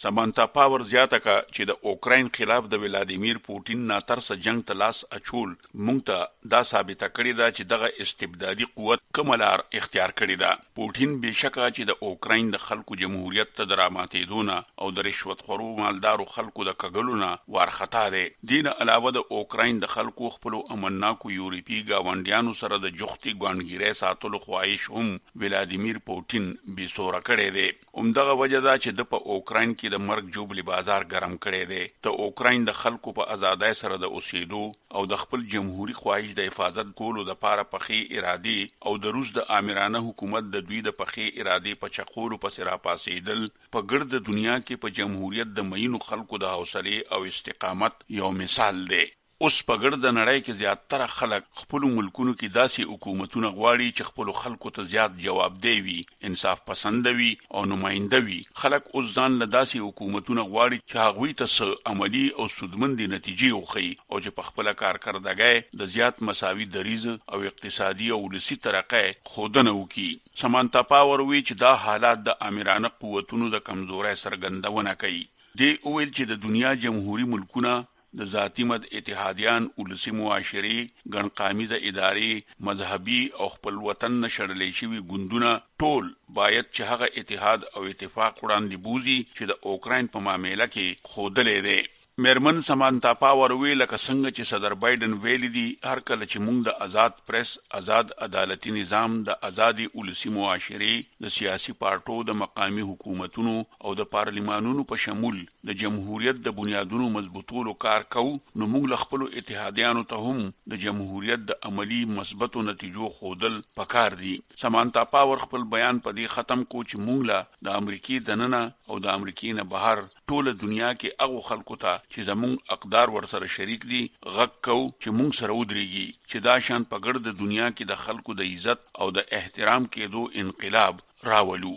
سمانتا پاور زیاته کا چې د اوکراین خلاف د ولادیمیر پوتین ناترس جنگ ته لاس اچول مونږ ته دا ثابته کړې ده چې دغه استبدادي قوت کوملار اختیار کړی ده. پوتین بشکه چې د اوکراین د خلکو جمهوریت ته دراماتېدونه او د رشوت خورو مالدارو خلکو د کګلونه وارخطا دی. دین علاوه د اوکراین د خلکو خپل امنناکو یورپی گاونډیانو سره د جوختي ګوندګیري ساتلو خواهش هم ولادیمیر پوتین بیسوره کړی دی. همدغه وجه ده چې د په اوکراین کې د مرګ جوبلی بازار ګرم کړی دی. د اوکراین د خلکو په آزادۍ سره د اوسېدو او د خپل جمهوریت خواهش د حفاظت کولو د پاره پخې ارادي او د روس د آمرانه حکومت د دوی د پخې ارادي په چقولو پس را پاسېدل په ګرد دنیا کې په جمهوریت د مینو خلکو د حوصله او استقامت یو مثال دی. اوس په ګرد نړۍ کې زیاتره خلک خپل ملکونو کې داسې حکومتونه غواړي چې خپل خلکو ته زیات جوابدeh وي، انصاف پسند وي او نماینده وي. خلک اوس ځان له داسې حکومتونه غواړي چې هغوی ته عملی او سودمندي نتیجې وخی او چې په خپل کارکردګۍ د زیات مساوي دریز او اقتصادي او ولسی ترقې خودنه وکي. سمانتا پاور وی چې دا حالات د آمرانه قوتونو د کمزورۍ څرګندونه کوي. دی ویل چې د دنیا جمهوریت ملکونه د ذاتی مد اتحادیان ولسی معاشري ګڼ قامیزه ادارې مذهبي او خپل وطن نشړلې شوی ګوندونه ټول باید چې هغه اتحاد او اتفاق وړاندې بوزي چې د اوکراین په معاملې کې خودلې ده. میرمن سمانتا پاور وی لکه څنګه چې صدر بایدن ویلي دي هر کله چې موږ د آزاد پریس، آزاد عدالتي نظام، د آزادي ولسی معاشري، د سیاسي پارټو، د مقامی حکومتونو او د پارلیمانونو په شمول د جمهوریت د بنیادونو مضبوطولو کار کوو نو موږ له خپل اتحادیانو ته هم د جمهوریت د عملی مثبتو نتیجو خودل پکار دي. سمانتا پاور خپل بیان په دې ختم کو چې موږ له د امریکای دننه او د امریکای نه بهر ټول دنیا کې هغه خلکو ته چې زمونږ اقدار ورسره شریک دي غږ کو چې مونږ سره ودرېږي چې دا شان په ګرد دنیا کې د خلکو د عزت او د احترام کېدو انقلاب راولو.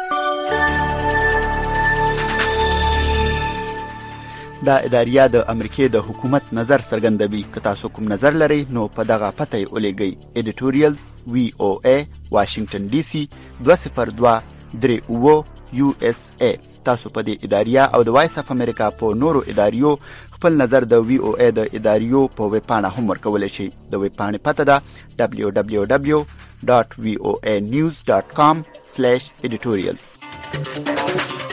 دا اداریه د امریکای د حکومت نظر څرګندوي. که تاسو کوم نظر لرئ نو په دغه پته یې ولېږئ. ایډیټوریال VOA واشنگټن DC 202 USA. تاسو په دې اداریه او د وایس اف امریکا په نورو اداریو خپل نظر د VOA د اداریو په ویب پاڼه هم ورکولی شئ. د ویب پاڼې پته ده www.voanews.com/editorials.